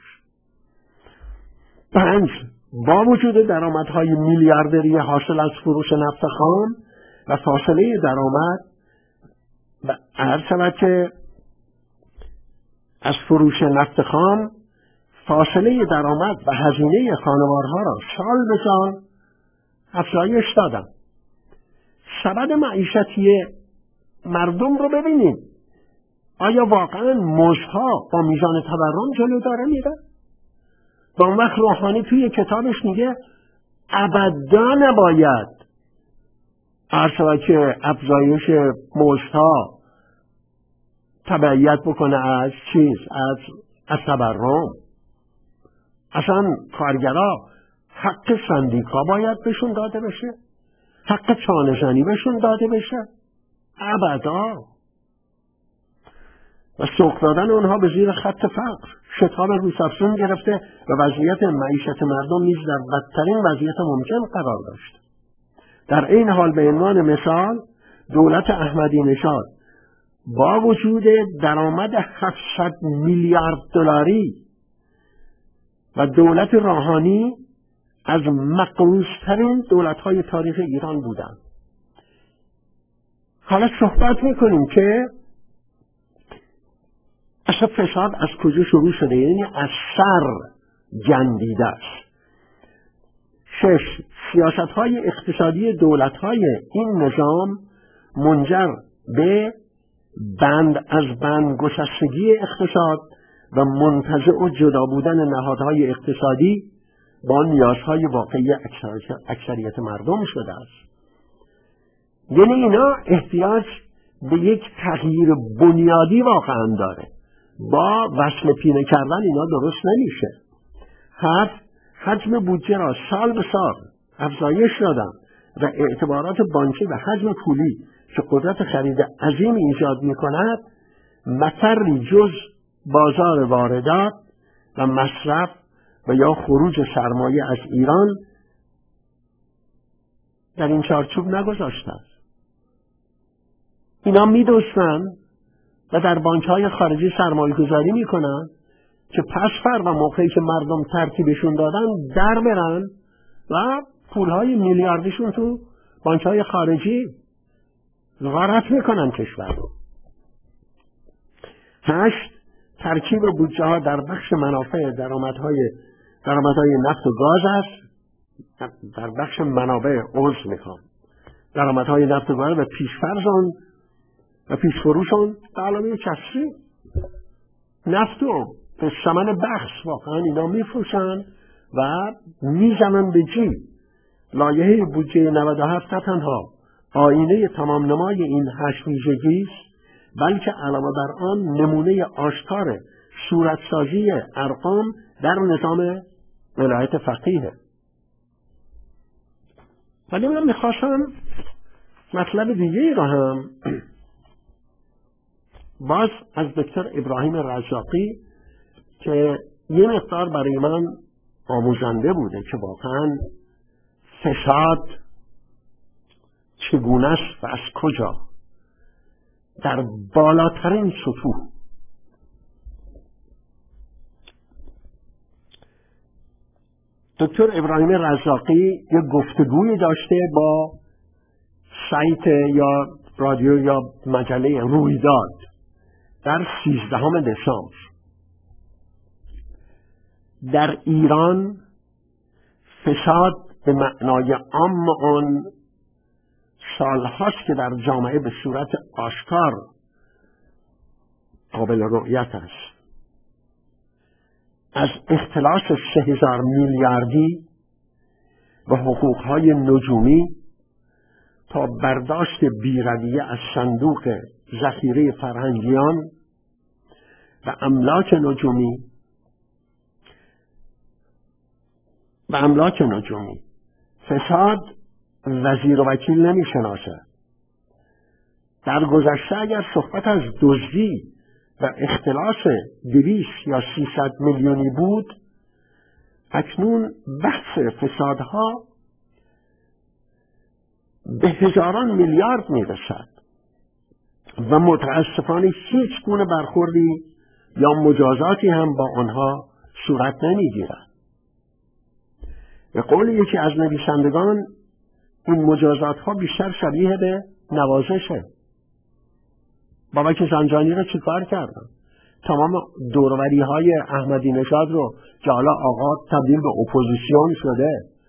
5. با وجود درآمدهای میلیاردری حاصل از فروش نفت خام و فاصله درآمد و هر شود که از فروش نفت خام فاصله درآمد و هزینه خانوارها را سال به سال افزایش دادن. سبد معیشتی مردم رو ببینید، آیا واقعا مزدها با میزان تورم جلو داره میره؟ با اون وقت روحانی توی کتابش میگه ابدا نباید عرض که افزایش مزدها تبعیت بکنه از از تورم. اصلا کارگرها حق سندیکا باید بهشون داده بشه، حق چانه زنی بهشون داده بشه، ابدا. و سوق دادن اونها به زیر خط فقر شتاب روسافزون گرفته و وضعیت معیشت مردم نیز در بدترین وضعیت ممکن قرار داشت. در این حال به عنوان مثال دولت احمدی نژاد با وجود درآمد 700 میلیارد دلاری و دولت روحانی از مقروض‌ترین دولت‌های تاریخ ایران بودند. حالا صحبت می‌کنیم که اصلا فساد از کجا شروع شده، یعنی از سر جندیده است. 6. سیاست‌های اقتصادی دولت‌های این نظام منجر به بند از بند گسستگی اقتصاد و منتزع و جدا بودن نهادهای اقتصادی با نیازهای واقعی اکثریت مردم شده است. یعنی اینا احتیاج به یک تغییر بنیادی واقعا داره. با وصل پینه کردن اینا درست نمیشه. حجم بودجه را سال به سال افزایش دادن و اعتبارات بانکی و حجم پولی که قدرت خرید عظیم ایجاد می‌کند مفری جز بازار واردات و مصرف و یا خروج سرمایه از ایران در این چارچوب نگذاشته است. اینا می‌دوستن و در بانک‌های خارجی سرمایه گذاری می‌کنن که پس فردا موقعی که مردم ترتیبشون دادن در برن و پولهای میلیاردیشون تو بانک‌های خارجی غارت میکنن کشور رو. 8. ترکیب بودجه ها در بخش منافع درآمدهای نفت و گاز است. در بخش منابع درآمدهای نفت و گاز و پیشفرزان و پیشفروشان به علاوه کسری نفت و به ثمن بخش واقعا اینا میفروشن و میزنن به جیب. لایحه بودجه 97 نه تنها آینه تمام نمای این 8 ویژگی است، بلکه علاوه بر آن نمونه آشکار صورتسازی ارقام در نظام ولایت فقیه. ولی من میخواستم مطلب دیگه ای را هم باز از دکتر ابراهیم رزاقی که یه مقدار برای من آموزنده بوده که واقعا فساد چگونه است و از کجا در بالاترین سطوح. دکتر ابراهیم رزاقی یک گفتگوی داشته با سایت یا رادیو یا مجله رویداد در 13 دسامبر. در ایران فساد به معنای عام آن سالهاست که در جامعه به صورت آشکار قابل رؤیت است. از اختلاس 3000 میلیاردی و حقوقهای نجومی تا برداشت بی‌رویه از صندوق ذخیره فرهنگیان و املاک نجومی فساد وزیر و وکیل نمی شناسد. در گذشته اگر صحبت از دزدی و اختلاس 200 یا 300 میلیونی بود، اکنون بحث فسادها به هزاران میلیارد می رسد و متاسفانه هیچ گونه برخوردی یا مجازاتی هم با آنها صورت نمی گیرد. به قول یکی از نویسندگان این مجازات ها بیشتر شبیه به نوازشه. بابک زنجانی رو چیکار کردن؟ تمام دوروری های احمدی نژاد رو که حالا آقا تبدیل به اپوزیسیون شده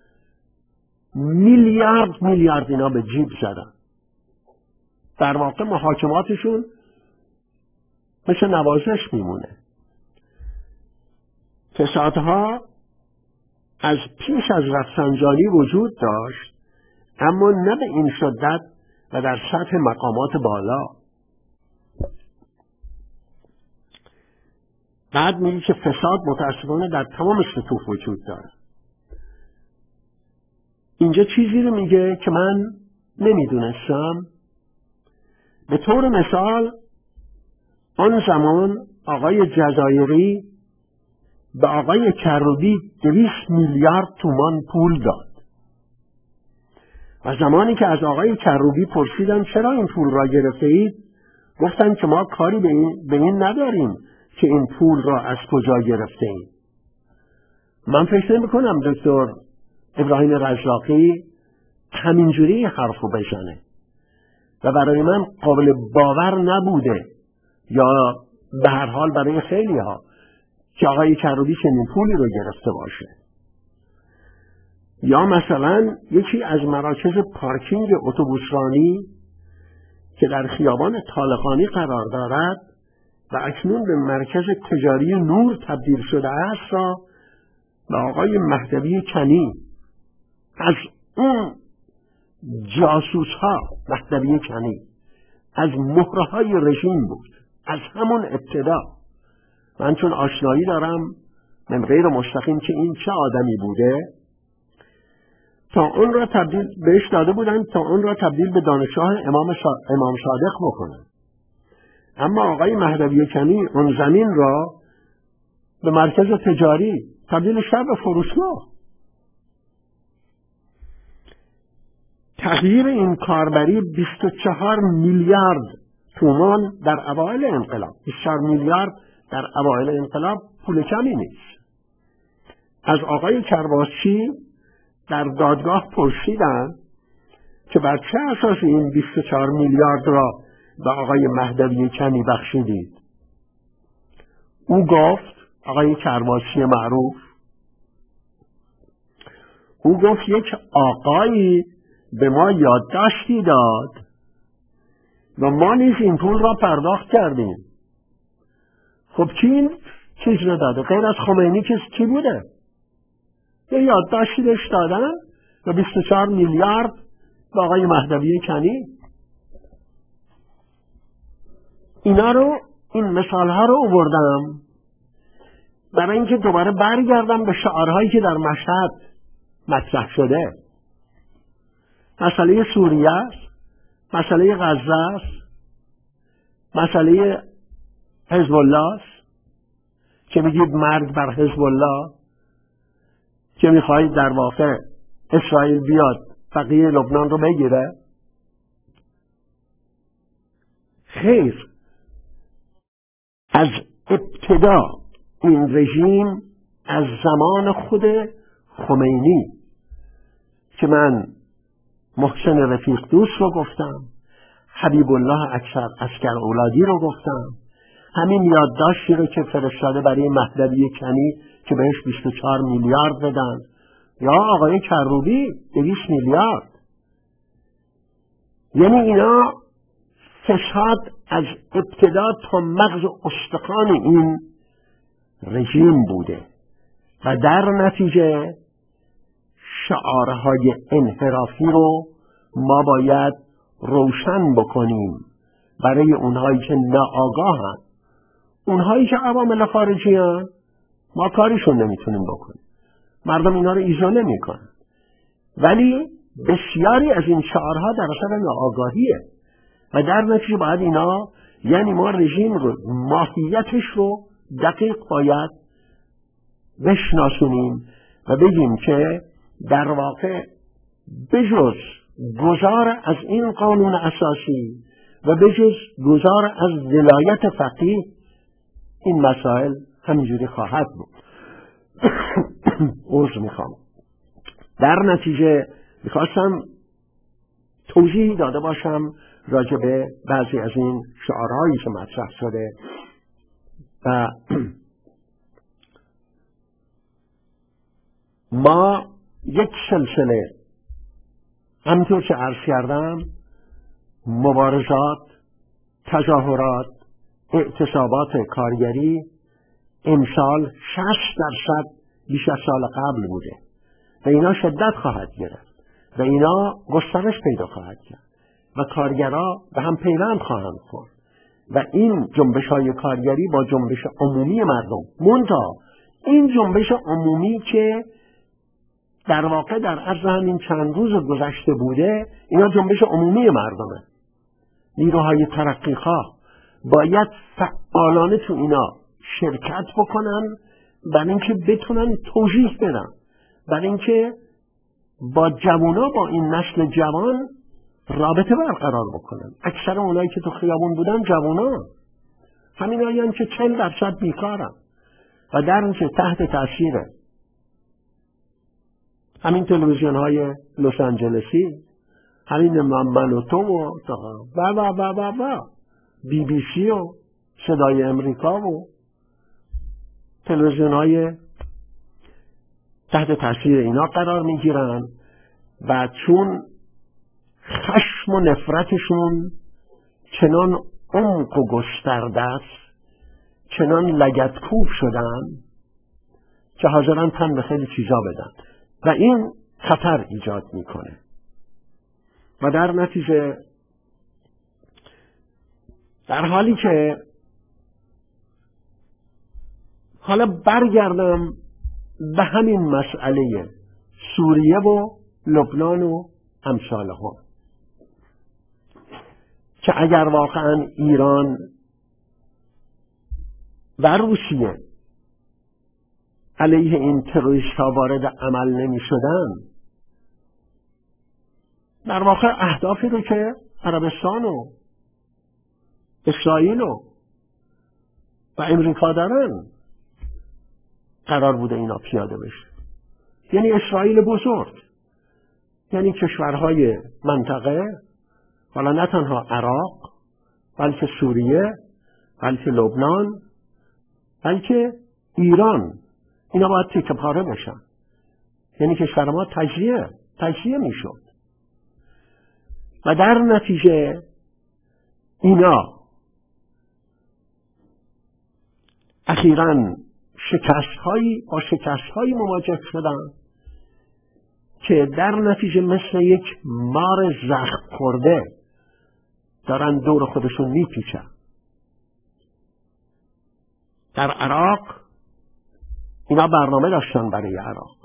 میلیارد اینا به جیب زدن. در واقع محاکماتشون مثل نوازش میمونه. فسادها از پیش از رفسنجانی وجود داشت، اما نه به این شدت و در سطح مقامات بالا. بعد میگه که فساد متاسفانه در تمام سطوح وجود داره. اینجا چیزی رو میگه که من نمیدونستم. به طور مثال آن زمان آقای جزایری به آقای کروبی 200 میلیارد تومان پول داد و زمانی که از آقای کروبی پرسیدن چرا این پول را گرفته اید، گفتن که ما کاری به این نداریم که این پول را از کجا گرفته اید. من فکر نمی کنم دکتر ابراهیم رزاقی همینجوری حرفو بزنه و برای من قابل باور نبوده، یا به هر حال برای خیلی ها، که آقای کروبی چنین پولی رو گرفته باشه. یا مثلا یکی از مراکز پارکینگ اتوبوسرانی که در خیابان طالقانی قرار دارد و اکنون به مرکز تجاری نور تبدیل شده است را به آقای مهدوی کنی، از اون جاسوس ها، مهدوی کنی از مهره های رژیم بود از همون ابتدا. من چون آشنایی دارم من غیر مستقیم که این چه آدمی بوده، تا اون را تبدیل بهش داده بودن تا اون را تبدیل به دانشگاه امام صادق بکنن. اما آقای مهدوی کنی اون زمین را به مرکز تجاری تبدیلش کرد به فروشگاه. تغییر این کاربری 24 میلیارد تومان در اوایل انقلاب، 24 میلیارد در اوایل انقلاب پول کمی نیست. از آقای کرباسچی در دادگاه پرسیدن که بر چه اساس این 24 میلیارد را به آقای مهدوی کنی بخشیدید؟ او گفت، آقای کرباسچی معروف، او گفت یک آقایی به ما یادداشتی داد و ما نیز این پول را پرداخت کردیم. خب کی این چیز را داده؟ غیر از خمینی کی بوده؟ یه یادداشتی بهش دادن و 24 میلیارد به آقای مهدوی کنی. این مثال ها رو آوردم برای اینکه دوباره برگردم به شعارهایی که در مشهد مطرح شده. مسئله سوریه است، مسئله غزه است، مسئله حزب الله است که میگید مرگ بر حزب الله، که میخواهید در واقع اسرائیل بیاد بقیه لبنان رو بگیره. خیر، از ابتدا این رژیم از زمان خود خمینی که من محسن رفیق دوست رو گفتم، حبیب الله اکثر عسکر اولادی رو گفتم، همین یادداشتی رو که فرستاده برای مهدوی کنی که بهش 24 میلیارد بدن، یا آقای کروبی 200 میلیارد. یعنی اینا فساد از ابتدا تا مغز استخوان این رژیم بوده و در نتیجه شعارهای انحرافی رو ما باید روشن بکنیم برای اونهایی که ناآگاهن. اونهایی که عوامل خارجی هن ما کاریشون نمیتونیم بکنیم، مردم اینا رو ایجا نمی کنن. ولی بسیاری از این شعارها در اثر ناآگاهیه و در نتیجه باید اینا، یعنی ما رژیم رو، ماهیتش رو دقیق باید بشناسونیم و بگیم که در واقع بجز گذار از این قانون اساسی و بجز گذار از ولایت فقیه این مسائل همینجوری خواهد بود. عذر میخوام. در نتیجه میخواستم توضیحی داده باشم راجع به بعضی از این شعارهایی که مطرح شده و ما یک سلسله همطور که عرض کردم مبارزات، تظاهرات، اعتصابات کارگری امسال 60% بیش از سال قبل بوده و اینا شدت خواهد گرفت و اینا گسترش پیدا خواهد کرد و کارگرها به هم پیوند خواهند خورد و این جنبش های کارگری با جنبش عمومی مردم، منتها این جنبش عمومی که در واقع در عرض همین چند روز گذشته بوده، اینا جنبش عمومی مردمه. نیروهای ترقیخواه باید فعالانه تو اینا شرکت بکنن برای اینکه بتونن توجیه بدن، برای اینکه با جوانا، با این نسل جوان رابطه برقرار بکنن. اکثر اونایی که تو خیابون بودن جوانا، همین هایی هم که 40% بیکارن و در اونچه تحت تاثیر همین تلویزیون های لس آنجلسی، همین من و تو و بی بی سی و صدای امریکا و تلویزیون های تحت تاثیر اینا قرار میگیرن و چون خشم و نفرتشون چنان عمق و گسترده است، چنان لگدکوب شدن که حاضرن تن به خیلی چیزا بدن و این خطر ایجاد میکنه و در نتیجه در حالی که حالا برگردم به همین مسئله سوریه و لبنان و امثالها، که اگر واقعا ایران و روسیه علیه این تروریست ها وارد عمل نمی شدن، در واقع اهدافی رو که عربستان و اسرائیل و امریکا دارن قرار بوده اینا پیاده بشه. یعنی اسرائیل بزرگ، یعنی کشورهای منطقه، حالا نه تنها عراق بلکه سوریه، بلکه لبنان، بلکه ایران، اینا باید تیکه پاره بشن. یعنی کشور ما تجزیه میشد و در نتیجه اینا اخیراً با شکست‌هایی مواجه شدن که در نتیجه مثل یک مار زخم خورده دارن دور خودشون میپیچن. در عراق اینا برنامه داشتن برای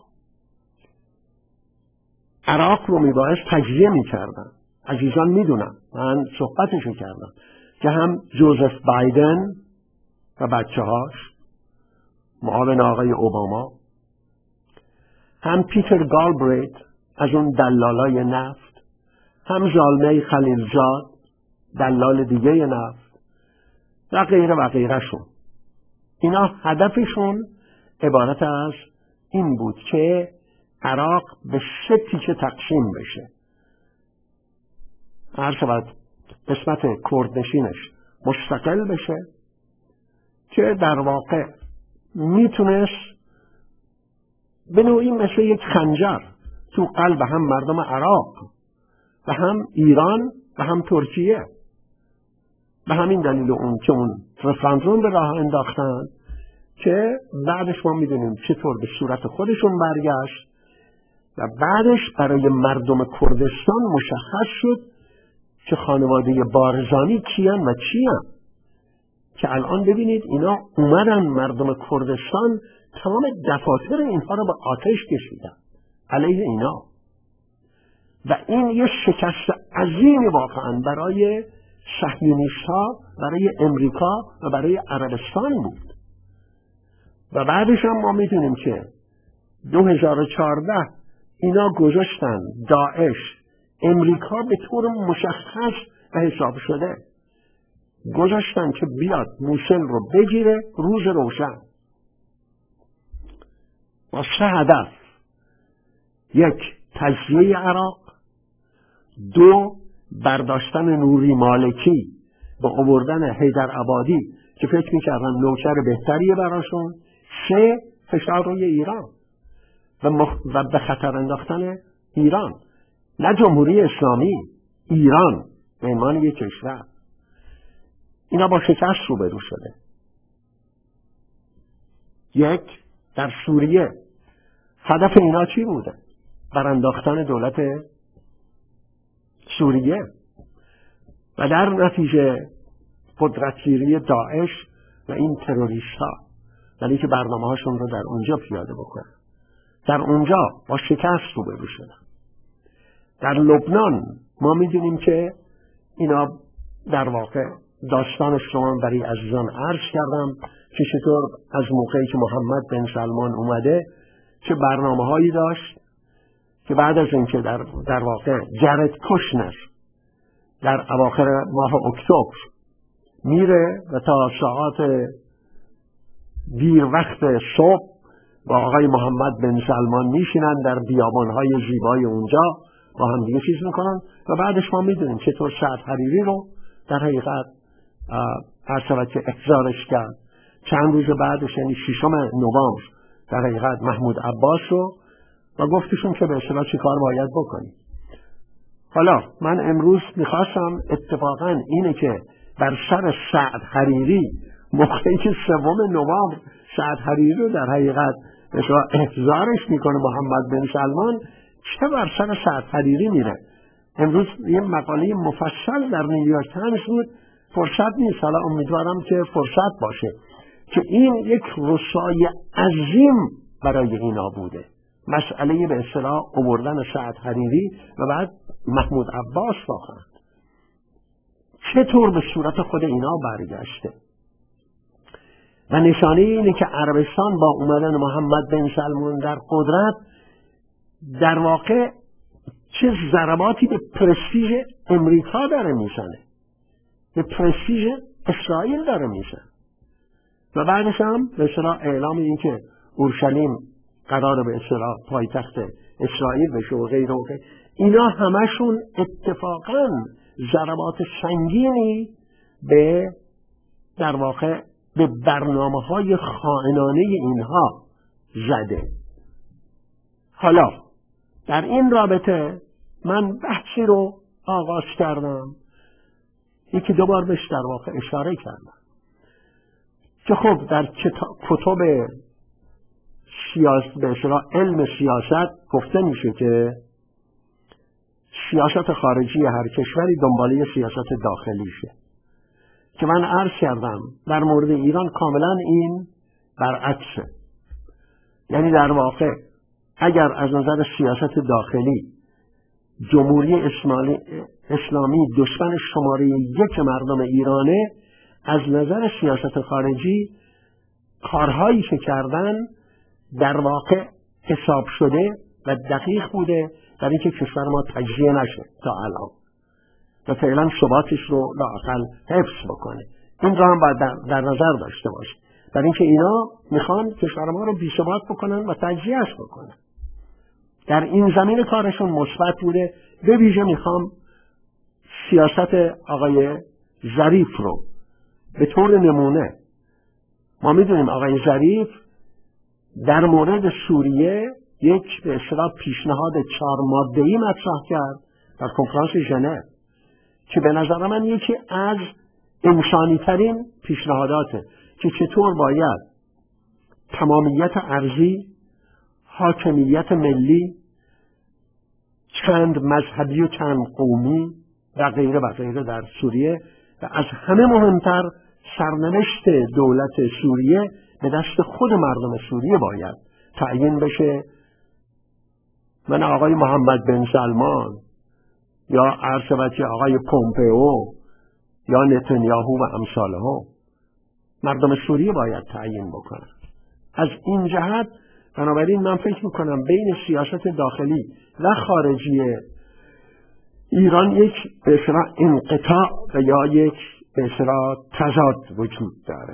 عراق رو میبایست تجزیه میکردن. عزیزان میدونن، من صحبتشو کردم که هم جوزف بایدن و بچه هاش معاون آقای اوباما، هم پیتر گالبریت از اون دلالای نفت، هم زالمه خلیلزاد دلال دیگه نفت و غیره و غیرشون، اینا هدفشون عبارت از این بود که عراق به 3 تیکه تقسیم بشه. هر شود قسمت کردنشینش مستقل بشه که در واقع میتونست به نوعی مثل یک خنجر تو قلب هم مردم عراق و هم ایران و هم ترکیه. به همین دلیل که اون رفراندوم به راه انداختن که بعدش ما میدونیم چطور به صورت خودشون برگشت و بعدش برای مردم کردستان مشخص شد که خانواده بارزانی کیان و چیان، که الان ببینید اینا اومدن مردم کردستان تمام دفاتر اینها رو به آتش کشیدن علیه اینا و این یه شکست عظیمی واقعا برای صهیونیست ها، برای امریکا و برای عربستان بود. و بعدش هم ما میدونیم که 2014 اینا گذاشتن داعش، امریکا به طور مشخص و حساب شده گذاشتن که بیاد موصل رو بگیره روز روشن با 3 هدف: 1 تجزیه عراق، 2 برداشتن نوری مالکی با آوردن حیدرآبادی که فکر میکردن نوکر بهتریه براشون، 3 فشار روی ایران و به خطر انداختن ایران، نه جمهوری اسلامی، ایران به عنوان یک کشور. اینا با شکست روبرو شده. 1 در سوریه هدف اینا چی بوده؟ برانداختن دولت سوریه و در نتیجه قدرتگیری داعش و این تروریست ها، ولی که برنامه هاشون رو در اونجا پیاده بکنن. در اونجا با شکست روبرو شدن. در لبنان ما میدونیم که اینا در واقع داستانش رو من برای عزیزان عرض کردم که چطور از موقعی که محمد بن سلمان اومده چه برنامه هایی داشت که بعد از اینکه در واقع جرد کشنر در اواخر ماه اکتبر میره و تا ساعات دیر وقت صبح با آقای محمد بن سلمان میشینن در بیابانهای زیبای اونجا با هم دیگه چیز میکنن و بعدش ما میدونیم چطور سعد حریری رو در حقیقت هر که احضارش کرد. چند روز بعدش یعنی 6 نوامبر در حقیقت محمود عباس رو و گفتشون که به اصطلاح چی کار باید بکنیم. حالا من امروز میخواستم اتفاقا اینه که بر سر سعد حریری موقعی که 3 نوامبر سعد حریری رو در حقیقت مثلا احضارش میکنه محمد بن سلمان، چه بر سر سعد حریری میره. امروز یه مقاله مفصل در نیویورک تایمز بود، فرصت نیست، حالا امیدوارم که فرصت باشه، که این یک رسوایی عظیم برای اینا بوده، مسئله به اصطلاح آوردن سعد حریری و بعد محمود عباس واقعا چطور به صورت خود اینا برگشته. و نشانه اینه که عربستان با اومدن محمد بن سلمان در قدرت در واقع چه ضرباتی به پرستیژ امریکا داره میزنه، به پرستیژ اسرائیل داره میزنه. و بعدش هم به اصطلاح اعلام این که اورشلیم قرار به اصطلاح پایتخت اسرائیل بشه و غیره و غیره، اینا همشون اتفاقا ضربات سنگینی به در واقع به برنامه‌های خائنانه اینها زده. حالا در این رابطه من بحثی رو آغاز کردم، یکی 2 بار بهش در واقع اشاره کردم که خب در کتب به اصطلاح علم سیاست گفته میشه که سیاست خارجی هر کشوری دنباله سیاست داخلیشه، که من عرض کردم در مورد ایران کاملا این برعکسه. یعنی در واقع اگر از نظر سیاست داخلی جمهوری اسلامی دشمن شماره 1 مردم ایرانه، از نظر سیاست خارجی کارهایی که کردن در واقع حساب شده و دقیق بوده در اینکه کشور ما تجزیه نشه تا الان و فعلا ثباتش رو لااقل حفظ بکنه. این رو هم باید در نظر داشته باشه، در اینکه اینا میخوان کشور ما رو بی‌ثبات بکنن و تجزیهش بکنن. در این زمین کارشون مثبت بوده. به ویژه میخوام سیاست آقای ظریف رو به طور نمونه، ما میدونیم آقای ظریف در مورد سوریه یک به اصطلاح پیشنهاد 4 ماده‌ای مطرح کرد در کنفرانس ژنو که به نظر من یکی از انسانی ترین پیشنهاداته که چطور باید تمامیت ارضی، حاکمیت ملی، چند مذهبی و چند قومی و غیره و غیره در سوریه و از همه مهمتر سرنوشت دولت سوریه به دست خود مردم سوریه باید تعیین بشه. من آقای محمد بن سلمان یا عرض شود که آقای پومپئو یا نتانیاهو و امثالها مردم سوریه باید تعیین بکنن. از این جهت بنابراین من فکر میکنم بین سیاست داخلی و خارجی ایران یک به اصطلاح انقطاع و یا یک به اصطلاح تضاد وجود داره.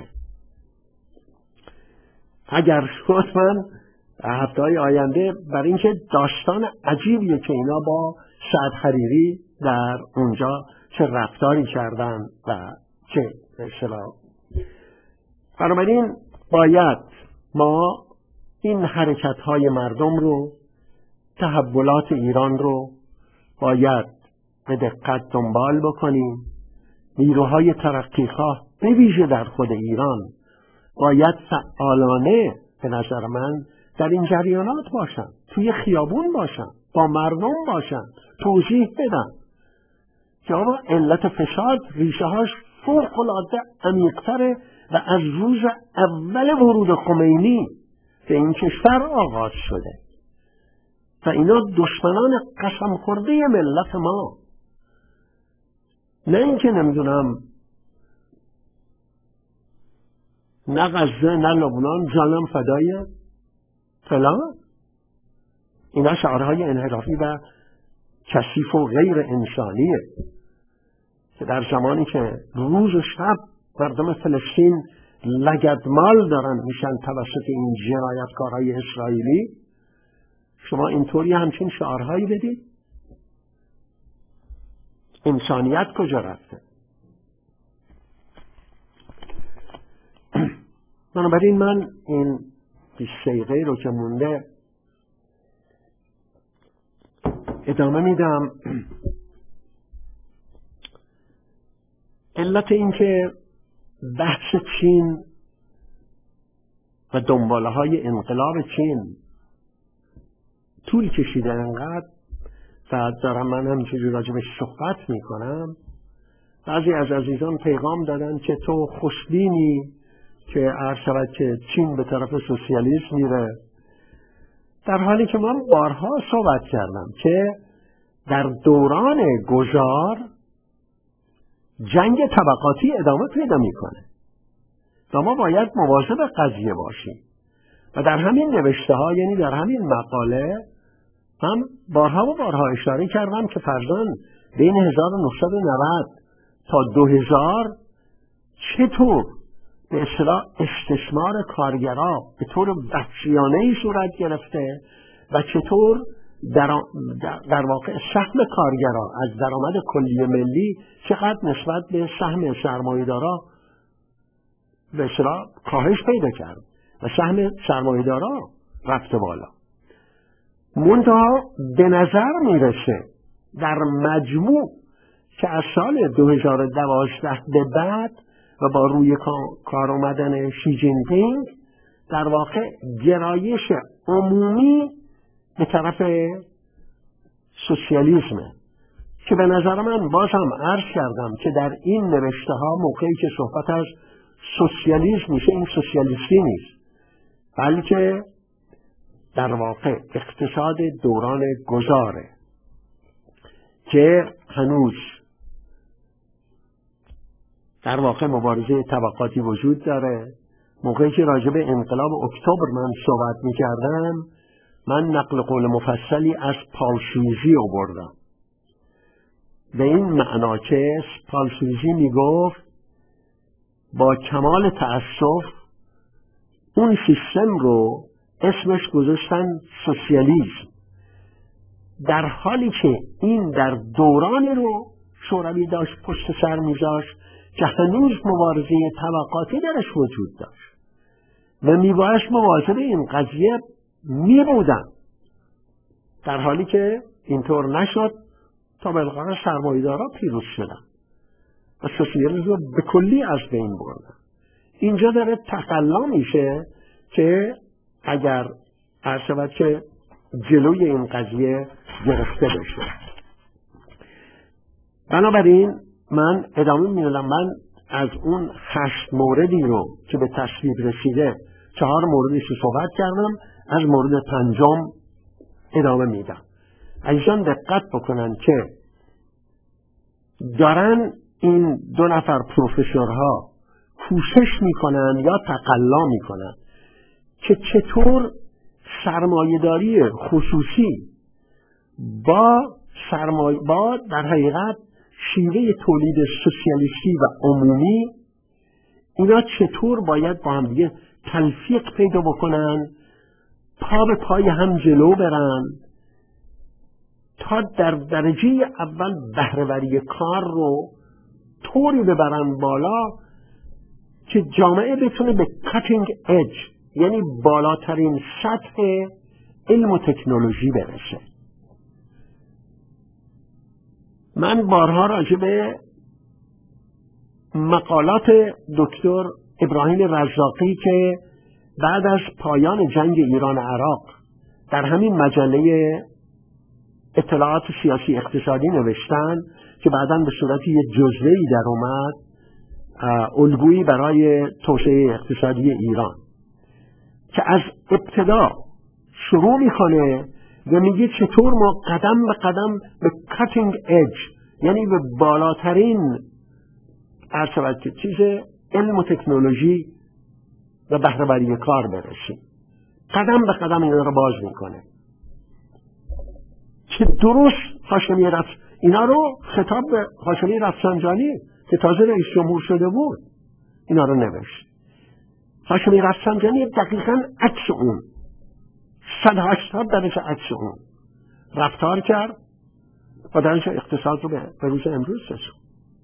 اگر شد من هفته‌های آینده برای اینکه داستان عجیبیه که اینا با سعد حریری در اونجا چه رفتاری کردن و چه به اصطلاح. بنابراین باید ما این حرکت‌های مردم رو، تحولات ایران رو باید به دقت دنبال بکنیم. نیروهای ترقیخواه به ویژه در خود ایران باید فعالانه به نظر من در این جریانات باشن، توی خیابون باشن، با مردم باشن، توضیح بدن که آقا علت فساد ریشه هاش فوق‌العاده عمیق‌تره و از روز اول ورود خمینی به این کشور آغاز شده و اینا دشمنان قسم خورده ملت ما. نه اینکه نمیدونم نه غزه نه لبنان جانم فدای فلان، اینا شعارهای انحرافی و کثیف و غیر انسانیه که در زمانی که روز و شب مردم فلسطین لگدمال دارن میشن توسط این جنایتکارهای اسرائیلی، شما اینطوری همچین شعارهایی بدید؟ انسانیت کجا رفته؟ بنابراین من این 20 دقیقه رو که مونده ادامه میدم. علت این که بحث چین و دنباله های انقلاب چین طول کشیده انقدر و دارم من همینجوری راجبش صحبت میکنم، بعضی از عزیزان پیغام دادن که تو خوشبینی که عرض شود که چین به طرف سوسیالیسم میره، در حالی که من بارها صحبت کردم که در دوران گذار جنگ طبقاتی ادامه پیدا میکنه و ما باید مواظب قضیه باشیم و در همین نوشته ها، یعنی در همین مقاله، من بارها و بارها اشاره کردم که فرضاً بین 1990 تا 2000 چطور به اصطلاح استثمار کارگرا به طور وحشیانه‌ای صورت گرفته و چطور در واقع سهم کارگرا از درآمد کلی ملی چقدر نسبت به سهم سرمایه‌دارا به اصطلاح کاهش پیدا کرد و سهم سرمایه‌دارا رفته بالا. منتها به نظر میرسه در مجموع که از سال 2012 به بعد و با روی کار آمدن شی جین پینگ در واقع گرایش عمومی به طرف سوسیالیسمه که به نظر من بازم عرض کردم که در این نوشته ها موقعی که صحبت از سوسیالیسم میشه این سوسیالیستی نیست، بلکه در واقع اقتصاد دوران گذاره که هنوز در واقع مبارزه طبقاتی وجود داره. موقعی که راجع به انقلاب اکتبر من صحبت میکردم، من نقل قول مفصلی از پال سویزی آوردم به این معنا که پال سویزی میگفت با کمال تأسف اون سیستم رو اسمش گذاشتن سوسیالیسم، در حالی که این در دورانی رو شوروی داشت پشت سر میذاشت که هنوز مبارزه طبقاتی درش وجود داشت و میبایست مواظب این قضیه میبودن، در حالی که اینطور نشد تا بالاخره سرمایه‌دارا پیروز شدن و سوسیالیسم رو به کلی از بین بردن. اینجا داره تقلا میشه که اگر عرض شود که جلوی این قضیه گرفته بشه. بنابراین من ادامه میدم. من از اون 8 موردی رو که به تصویب رسیده 4 موردش رو صحبت کردم، از مورد 5 ادامه میدم. عزیزان دقت بکنن که دارن این 2 نفر پروفسورها کوشش میکنن یا تقلا میکنن که چطور سرمایه‌داری خصوصی با در حقیقت شیوه تولید سوسیالیستی و عمومی، اینا چطور باید با هم دیگه تلفیق پیدا بکنن، پا به پای هم جلو برن تا در درجه اول بهره‌وری کار رو طوری ببرن بالا که جامعه بتونه به کاتینگ اج، یعنی بالاترین سطح علم و تکنولوژی برسه. من بارها راجع به مقالات دکتر ابراهیم رزاقی که بعد از پایان جنگ ایران عراق در همین مجله اطلاعات سیاسی اقتصادی نوشتن که بعداً به صورت یک جزوه‌ای در اومد، الگویی برای توسعه اقتصادی ایران، که از ابتدا شروع میکنه و میگه چطور ما قدم به قدم به کاتینگ اج، یعنی به بالاترین چیز علم و تکنولوژی و بهره‌وری کار برسیم. قدم به قدم اینا رو باز میکنه که درست اینا رو خطاب به هاشمی رفسنجانی که تازه رئیس جمهور شده بود اینا رو نوشت. هاشمی رفسنجانی دقیقاً عکس اون، 180 درجه عکس اون رفتار کرد و درش اقتصاد رو به روز امروز رسوند.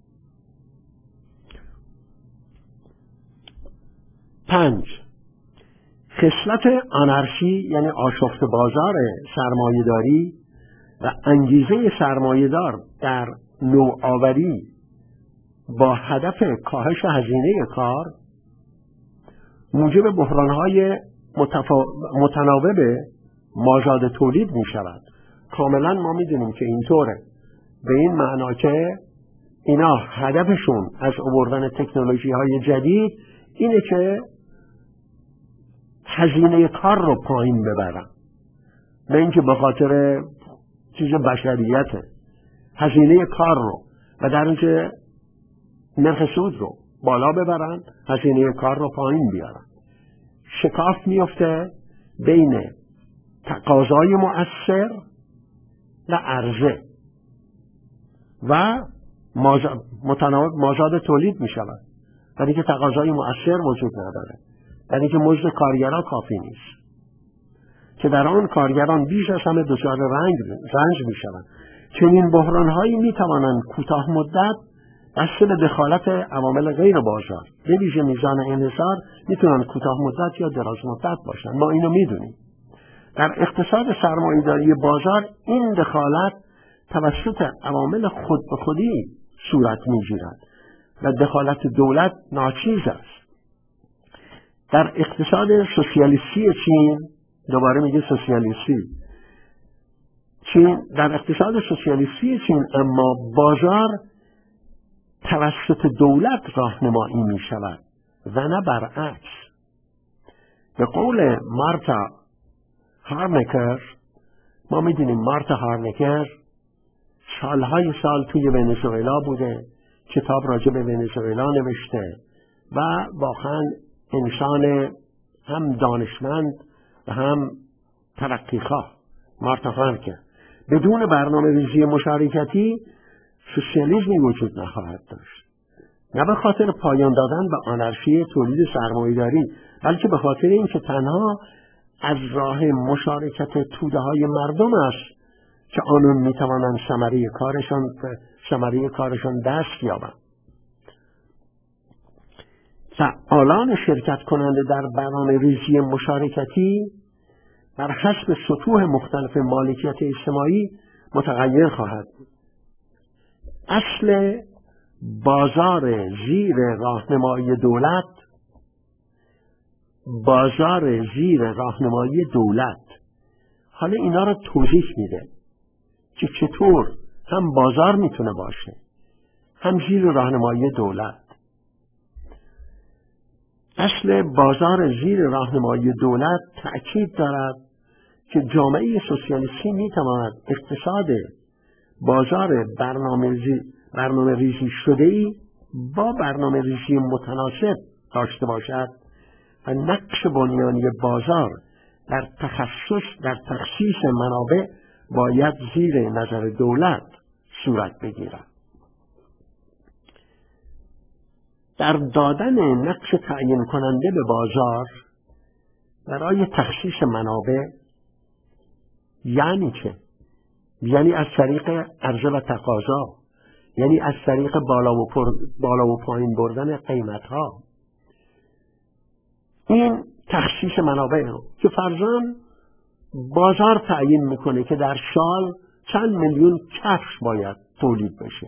5. خصلت آنارشی یعنی آشفت بازار سرمایه‌داری و انگیزه سرمایه‌دار در نوآوری با هدف کاهش هزینه کار موجب بحران‌های متناوب مازاد تولید می شود. کاملا ما می دونیم که اینطوره، به این معنا که اینا هدفشون از آوردن تکنولوژی های جدید اینه که هزینه کار رو پایین ببرن، نه اینکه به خاطر چیز بشریته، هزینه کار رو و در اینکه نرخ سود رو بالا ببرن، هزینه کار رو پایین بیارن. شکاف میفته بین تقاضای مؤثر و عرضه و مازاد تولید می شود، برای که تقاضای مؤثر وجود نداره، برای که مزد کارگران کافی نیست، که در آن کارگران بیش از همه دچار رنج می شوند. چنین بحران‌هایی می توانند کوتاه مدت بسته به دخالت عوامل غیر بازار، به ویژه میزان انحصار، میتونن کوتاه مدت یا دراز مدت باشن. ما اینو میدونیم. در اقتصاد سرمایه‌داری بازار این دخالت توسط عوامل خود به خودی صورت میگیرد و دخالت دولت ناچیز است. در اقتصاد سوسیالیستی چین، دوباره میگه سوسیالیستی چین، در اقتصاد سوسیالیستی چین اما بازار توسط دولت راهنمایی می شود و نه برعکس. به قول مارتا هارنکر، ما می دونیم مارتا هارنکر سالهای سال توی ونزوئلا بوده، کتاب راجع به ونزوئلا نوشته و واقعا انسان هم دانشمند و هم ترقیخواه. مارتا هارنکر بدون برنامه ریزی مشارکتی سوسیالیسمی وجود نخواهد داشت، نه به خاطر پایان دادن به آنارشی تولید سرمایه‌داری، بلکه به خاطر اینکه تنها از راه مشارکت توده‌های مردم است که آنون می‌توانند ثمره کارشان دست یابند. فعالان شرکت کننده در برنامه ریزی مشارکتی بر حسب سطوح مختلف مالکیت اجتماعی متغیر خواهد بود. اصل بازار زیر راهنمایی دولت، حالا اینا رو توضیح میده که چطور هم بازار میتونه باشه هم زیر راهنمایی دولت. اصل بازار زیر راهنمایی دولت تأکید دارد که جامعه سوسیالیستی میتواند اقتصاد بازار برنامه ریزی شده‌ای با برنامه ریزی متناسب داشته باشد و نقش بنیانی بازار در تخصیص منابع باید زیر نظر دولت صورت بگیرد. در دادن نقش تعیین کننده به بازار برای تخصیص منابع یعنی چه؟ یعنی از طریق عرضه و تقاضا، یعنی از طریق بالا و پایین بردن قیمت‌ها. این تخصیص منابع رو که فرضاً بازار تعیین میکنه که در سال چند میلیون کفش باید تولید بشه،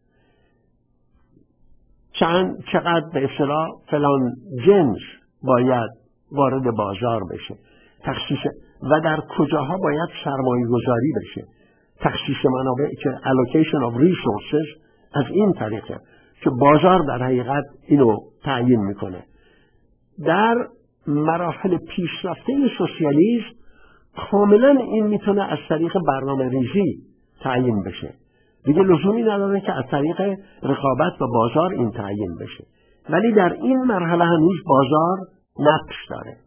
چقدر به اصطلاح فلان جنس باید وارد بازار بشه، تخصیص و در کجاها باید سرمایه گذاری بشه. تخصیص منابع که allocation of resources از این طریقه که بازار در حقیقت اینو تعیین میکنه. در مراحل پیشرفته سوسیالیسم کاملا این میتونه از طریق برنامه ریزی تعیین بشه، دیگه لزومی نداره که از طریق رقابت و بازار این تعیین بشه. ولی در این مرحله هنوز بازار نقش داره.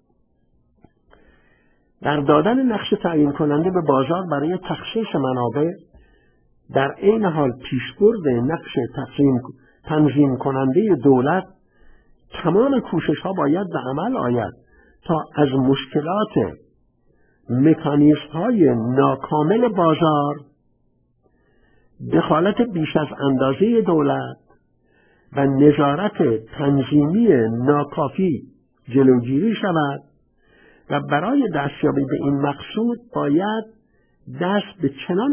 در دادن نقش تعیین کننده به بازار برای تخصیص منابع، در عین حال پیشبرد نقش تنظیم کننده دولت تمام کوشش ها باید به عمل آید تا از مشکلات مکانیزم های ناکامل بازار، دخالت بیش از اندازه دولت و نظارت تنظیمی ناکافی جلوگیری شود و برای دستیابی به این مقصود باید دست به چنان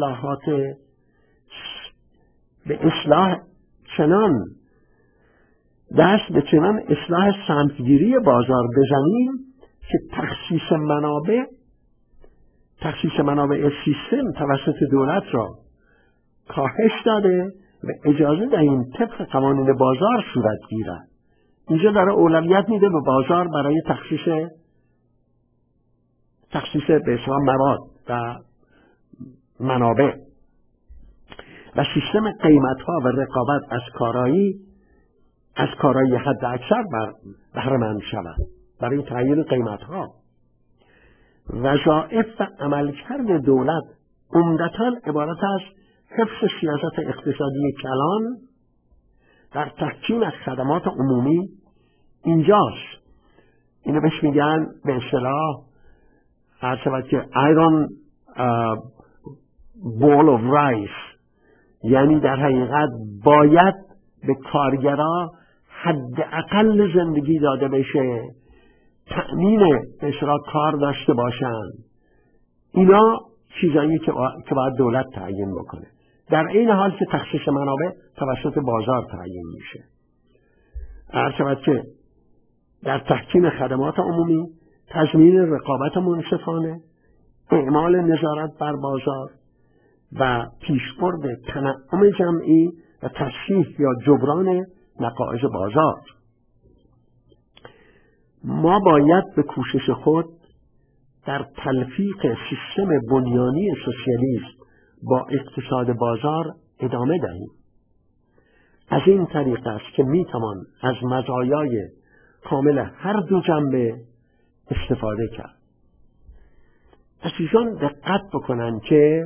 اصلاح سمتگیری بازار بزنیم که تخصیص منابع سیستم توسط دولت را کاهش داده و اجازه دهیم طبق قوانین بازار صورت گیرد. اینجا داره اولویت میده به بازار برای تخصیص به اصطلاح مواد و منابع و سیستم قیمت‌ها و رقابت از کارایی حد اکثر بهره مند شود برای تعیین قیمت‌ها. وظایف و عملکرد دولت عمدتاً عبارت از حفظ سیاست اقتصادی کلان در تحکیم خدمات عمومی اینجاست. اینو بهش میگن به اصطلاح هر شود که iron ball of rice، یعنی در حقیقت باید به کارگرها حداقل زندگی داده بشه، تأمین به اصطلاح کار داشته باشن. اینا چیزایی که باید دولت تعیین بکنه، در این حال که تخصیص منابع توسط بازار تعیین میشه. هر شود که در تحکیم خدمات عمومی، تضمین رقابت منصفانه، اعمال نظارت بر بازار و پیشبرد تنعم جمعی و تصحیح یا جبران نقایص بازار. ما باید به کوشش خود در تلفیق سیستم بنیانی سوسیالیسم با اقتصاد بازار ادامه دهیم. از این طریق است که میتوان از مزایای کامل هر دو جنبه استفاده کرد. عزیزان دقت بکنن که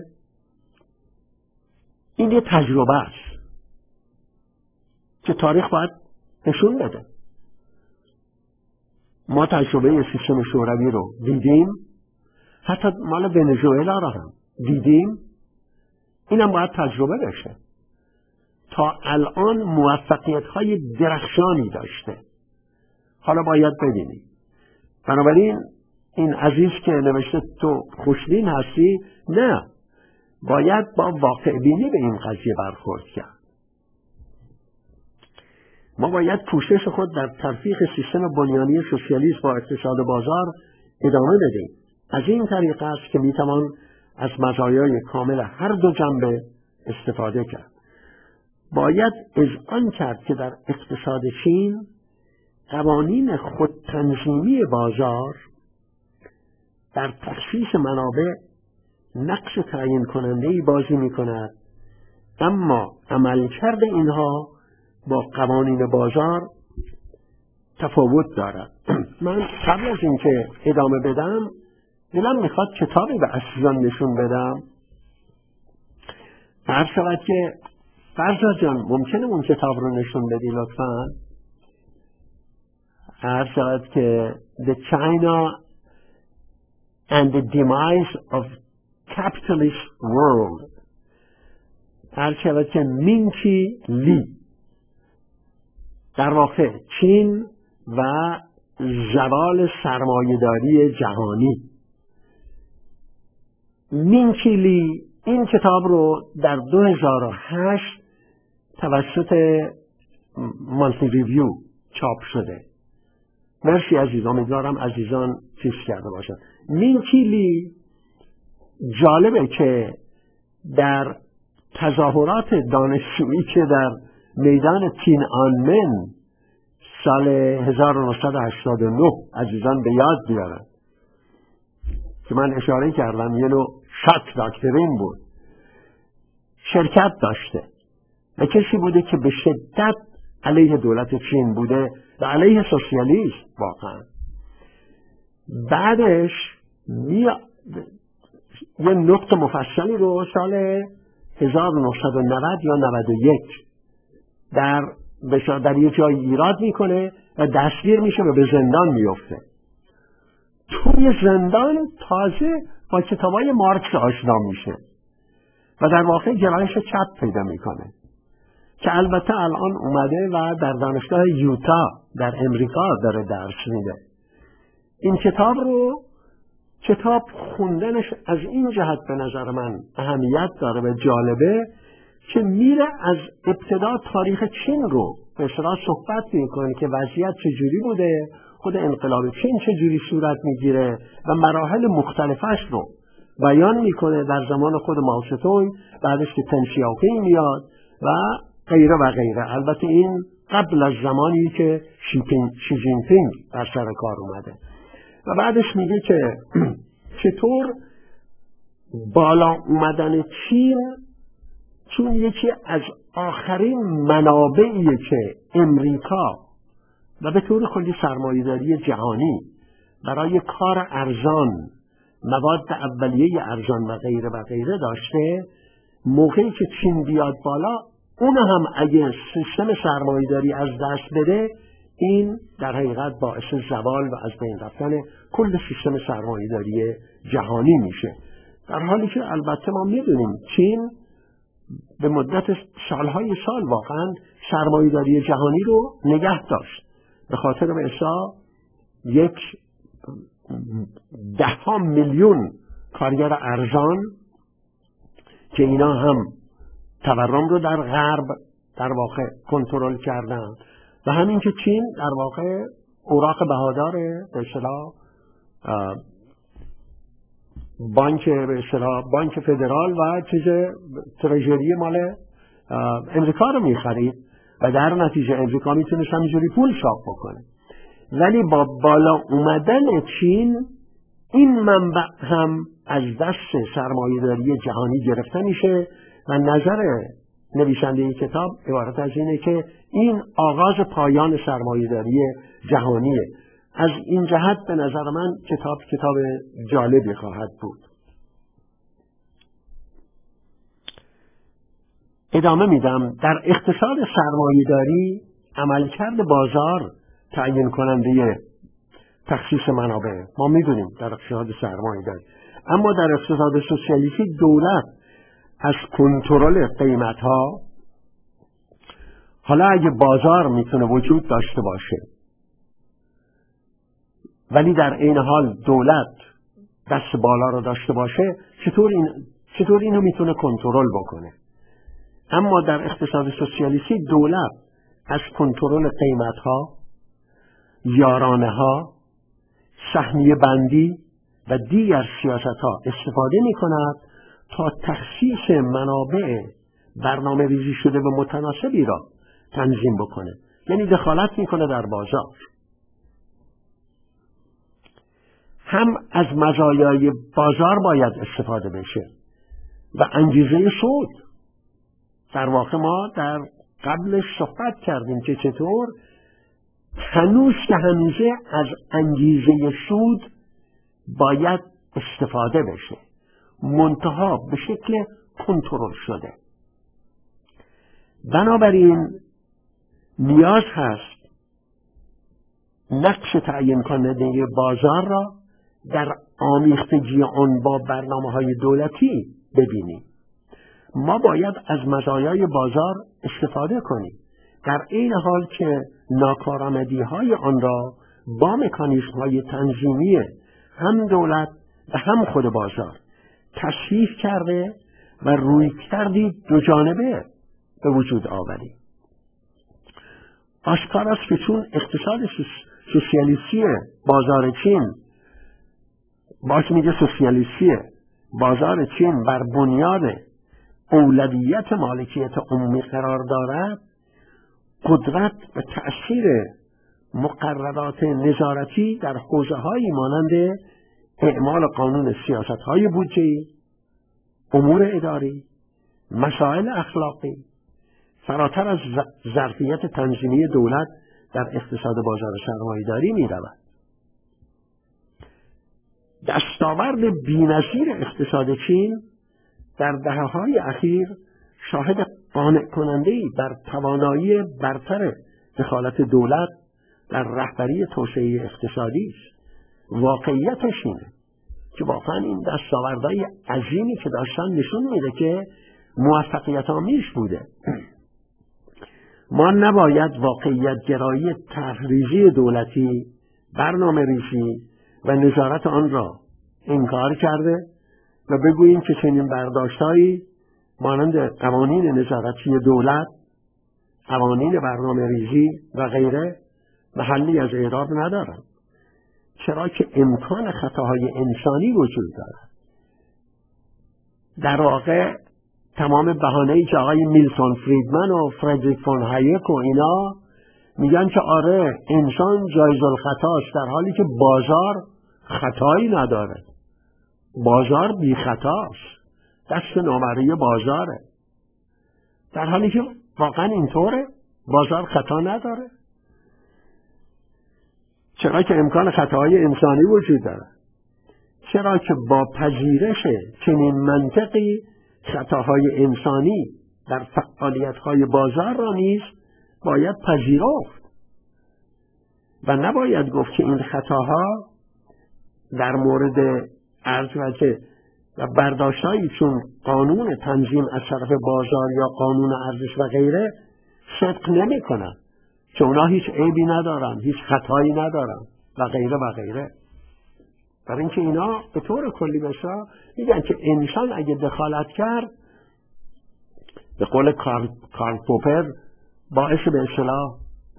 این یه تجربه است که تاریخ باید نشون بده. ما تجربه سیستم شوروی رو دیدیم، حتی مال ونزوئلا رو هم دیدیم. اینم باید تجربه بشه. تا الان موفقیت‌های درخشانی داشته، حالا باید ببینیم. بنابراین این عزیز که نوشته تو خوشبین هستی، نه، باید با واقع بینی به این قضیه برخورد کرد. ما باید کوشش خود در تلفیق سیستم بنیانی سوسیالیسم با اقتصاد بازار ادامه بدیم. از این طریق است که میتوان از مزایای کامل هر دو جنبه استفاده کرد. باید اذعان کرد که در اقتصاد چین قوانین خودتنظیمی بازار در تخصیص منابع نقش تعیین کننده‌ای بازی می‌کند، اما عملکرد اینها با قوانین بازار تفاوت دارد. من قبل از اینکه ادامه بدم دلم میخواد کتابی به عزیزان نشون بدم. عرض شود که فرزا جان ممکنه اون کتاب رو نشون بدی لطفاً؟ عرض شود که The China and the Demise of Capitalist World، عرض شود که مینکی لی، در واقع چین و زوال سرمایه‌داری جهانی. مینکی لی این کتاب رو در 2008 توسط مانتلی ریویو چاپ شده. مرسی عزیز، امیدوارم عزیزان چیز کرده باشن. مینکی لی جالبه که در تظاهرات دانشجویی که در میدان تین‌آنمن سال 1989 عزیزان به یاد بیارن که من اشاره کردم یه نوع شاک داکترین بود، شرکت داشته و کسی بوده که به شدت علیه دولت چین بوده و علیه سوسیالیسم واقعا. بعدش یه نطق مفصلی رو سال 1990 یا 91 در در یه جای ایراد میکنه و دستگیر میشه و به زندان میفته. توی زندان تازه با کتابای مارکس آشنا میشه و در واقع گرایش چپ پیدا میکنه که البته الان اومده و در دانشگاه یوتا در امریکا داره درس میده. این کتاب خوندنش از این جهت به نظر من اهمیت داره و جالبه که میره از ابتدا تاریخ چین رو به اصطلاح صحبت میکنه که وضعیت چجوری بوده، خود انقلاب چین چجوری صورت میگیره و مراحل مختلفش رو بیان میکنه در زمان خود ماوستون، بعدش که تن شیائوپینگ میاد و غیره و غیره. البته این قبل از زمانی که شی جین پینگ در سر کار اومده و بعدش میگه که چطور بالا اومدن چین چون یکی از آخرین منابعیه که امریکا و به طور کلی سرمایه‌داری جهانی برای کار ارزان، مواد اولیه ارزان و غیره و غیره داشته، موقعی که چین بیاد بالا اون هم اگه سیستم سرمایه‌داری از دست بده، این در حقیقت باعث زوال و از بین رفتن کل سیستم سرمایه‌داری جهانی میشه. در حالی که البته ما میدونیم چین به مدت سالهای سال واقعا سرمایه‌داری جهانی رو نگه داشت به خاطر به اصطلاح 10 میلیون کارگر ارزان که اینا هم تورم رو در غرب در واقع کنترل کردن و همین که چین در واقع اوراق بهادار به اصطلاح بانک فدرال و ترژری مال امریکا رو میخرید و در نتیجه امریکا میتونست همینجوری پول چاپ بکنه. ولی با بالا اومدن چین این منبع هم از دست سرمایه‌داری جهانی گرفته میشه و نظر نویسنده این کتاب عبارت از اینه که این آغاز پایان سرمایه‌داری جهانیه. از این جهت به نظر من کتاب جالبی خواهد بود. ادامه میدم. در اقتصاد سرمایه‌داری عملکرد بازار تعیین کننده تخصیص منابع. ما میدونیم در اقتصاد سرمایه‌داری، اما در اقتصاد سوسیالیستی دولت از کنترل قیمت‌ها، حالا اگه بازار میتونه وجود داشته باشه ولی در این حال دولت دست بالا رو داشته باشه، چطور اینو میتونه کنترل بکنه؟ اما در اقتصاد سوسیالیستی دولت از کنترل قیمت‌ها، یارانه‌ها، سهمیه بندی و دیگر سیاست‌ها استفاده می‌کند تا تخصیص منابع برنامه ریزی شده و متناسبی را تنظیم بکنه. یعنی دخالت می‌کنه در بازار. هم از مزایای بازار باید استفاده بشه و انگیزه سود. در واقع ما در قبلش صحبت کردیم که چطور هنوزه از انگیزه سود باید استفاده بشه، منتها به شکل کنترل شده. بنابراین نیاز هست نقش تعیین کننده بازار را در آمیختگی آن با برنامه‌های دولتی ببینیم. ما باید از مزایای بازار استفاده کنیم، در این حال که ناکارآمدی‌های آن را با مکانیزم‌های تنظیمی هم دولت و هم خود بازار تصحیح کرده و رویکردی دو جانبه به وجود آوریم. آشکار است که چون اقتصاد سوسیالیستی بازار چین بازار چین بر بنیاد اولویت مالکیت عمومی قرار دارد، قدرت و تأثیر مقررات نظارتی در حوزه‌هایی مانند اعمال قانون سیاست‌های بودجه‌ای، امور اداری، مسائل اخلاقی، فراتر از ظرفیت تنظیمی دولت در اقتصاد بازار سرمایه‌داری می‌رود. دستاورد بی‌نظیر اقتصاد چین در دهه‌های اخیر شاهد قانع کننده‌ای بر توانایی برتر دخالت دولت در رهبری توسعه اقتصادی است. واقعیتش اینه که واقعا این دستاوردهای عظیمی که داشتن نشون میده که موفقیت آمیز بوده. ما نباید واقعیت گرایی طرح‌ریزی دولتی، برنامه ریزی و نظارت آن را انکار کرده و بگوییم که چنین برداشتهایی مانند قوانین نظارتی دولت، قوانین برنامه ریزی و غیره محلی از اعراب ندارند، چرا که امکان خطاهای انسانی وجود دارد. در واقع تمام بهانه‌ای که آقای میلتون فریدمن و فردریک فون هایک و اینا میگن که آره انسان جایز الخطاست، در حالی که بازار خطایی نداره. بازار بی خطاست، دست نامری بازاره، در حالی که واقعا اینطوره. بازار خطا نداره، چرا که امکان خطاهای انسانی وجود داره. چرا که با پذیرش چنین منطقی خطاهای انسانی در فعالیت‌های بازار را نیز باید پذیرفت و نباید گفت که این خطاها در مورد ارزش و برداشتهایی چون قانون تنظیم از طرف بازار یا قانون ارزش و غیره صدق نمی کنن، که اونا هیچ عیبی ندارن، هیچ خطایی ندارن و غیره و غیره. برای اینکه اینا به طور کلی بسا میگن که انسان اگه دخالت کرد، به قول کارل پوپر، باعث به اصطلاح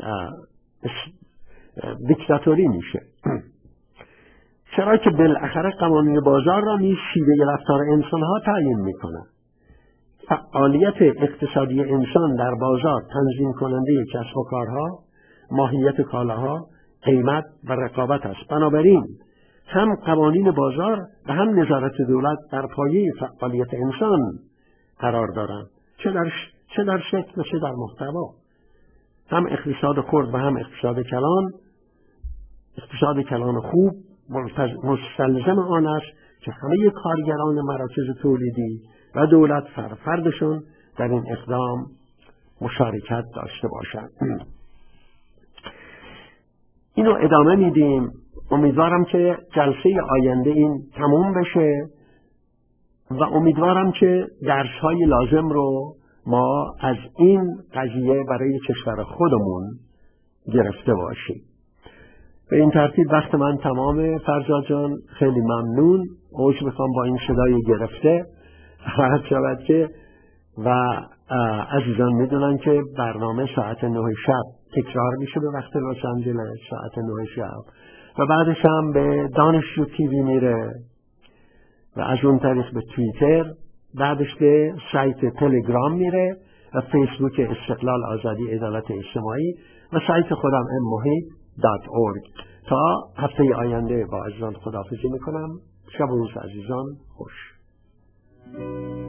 دیکتاتوری میشه. چرا که بالاخره قوانین بازار را نیز شیوه رفتار انسانها تعیین میکنه. فعالیت اقتصادی انسان در بازار تنظیم کننده کسب و کارها، ماهیت کالاها، قیمت و رقابت است. بنابراین هم قوانین بازار و هم نظارت دولت در پایه فعالیت انسان قرار دارند، چه در شکل و چه در محتوا. هم اقتصاد خرد و هم اقتصاد کلان. اقتصاد کلان خوب مستلزم آن است که همه کارگران مراکز تولیدی و دولت فردشون در این اقدام مشارکت داشته باشند. اینو ادامه میدیم. امیدوارم که جلسه آینده این تموم بشه و امیدوارم که درس‌های لازم رو ما از این قضیه برای کشور خودمون گرفته باشیم. به این ترتیب وقت من تمامه. فرزاد جان خیلی ممنون. عذر میخوام با این صدای گرفته عرض شود که و عزیزان میدونن که برنامه ساعت 9 شب تکرار میشه به وقت لس آنجلس ساعت 9 شب و بعدش هم به دانشجو تیوی میره و از اون طریق به توییتر، بعدش به سایت تلگرام میره و فیسبوک استقلال آزادی عدالت اجتماعی و سایت خودم mohit.org. تا هفته آینده با عزیزان خداحافظی میکنم. شب و روز عزیزان خوش.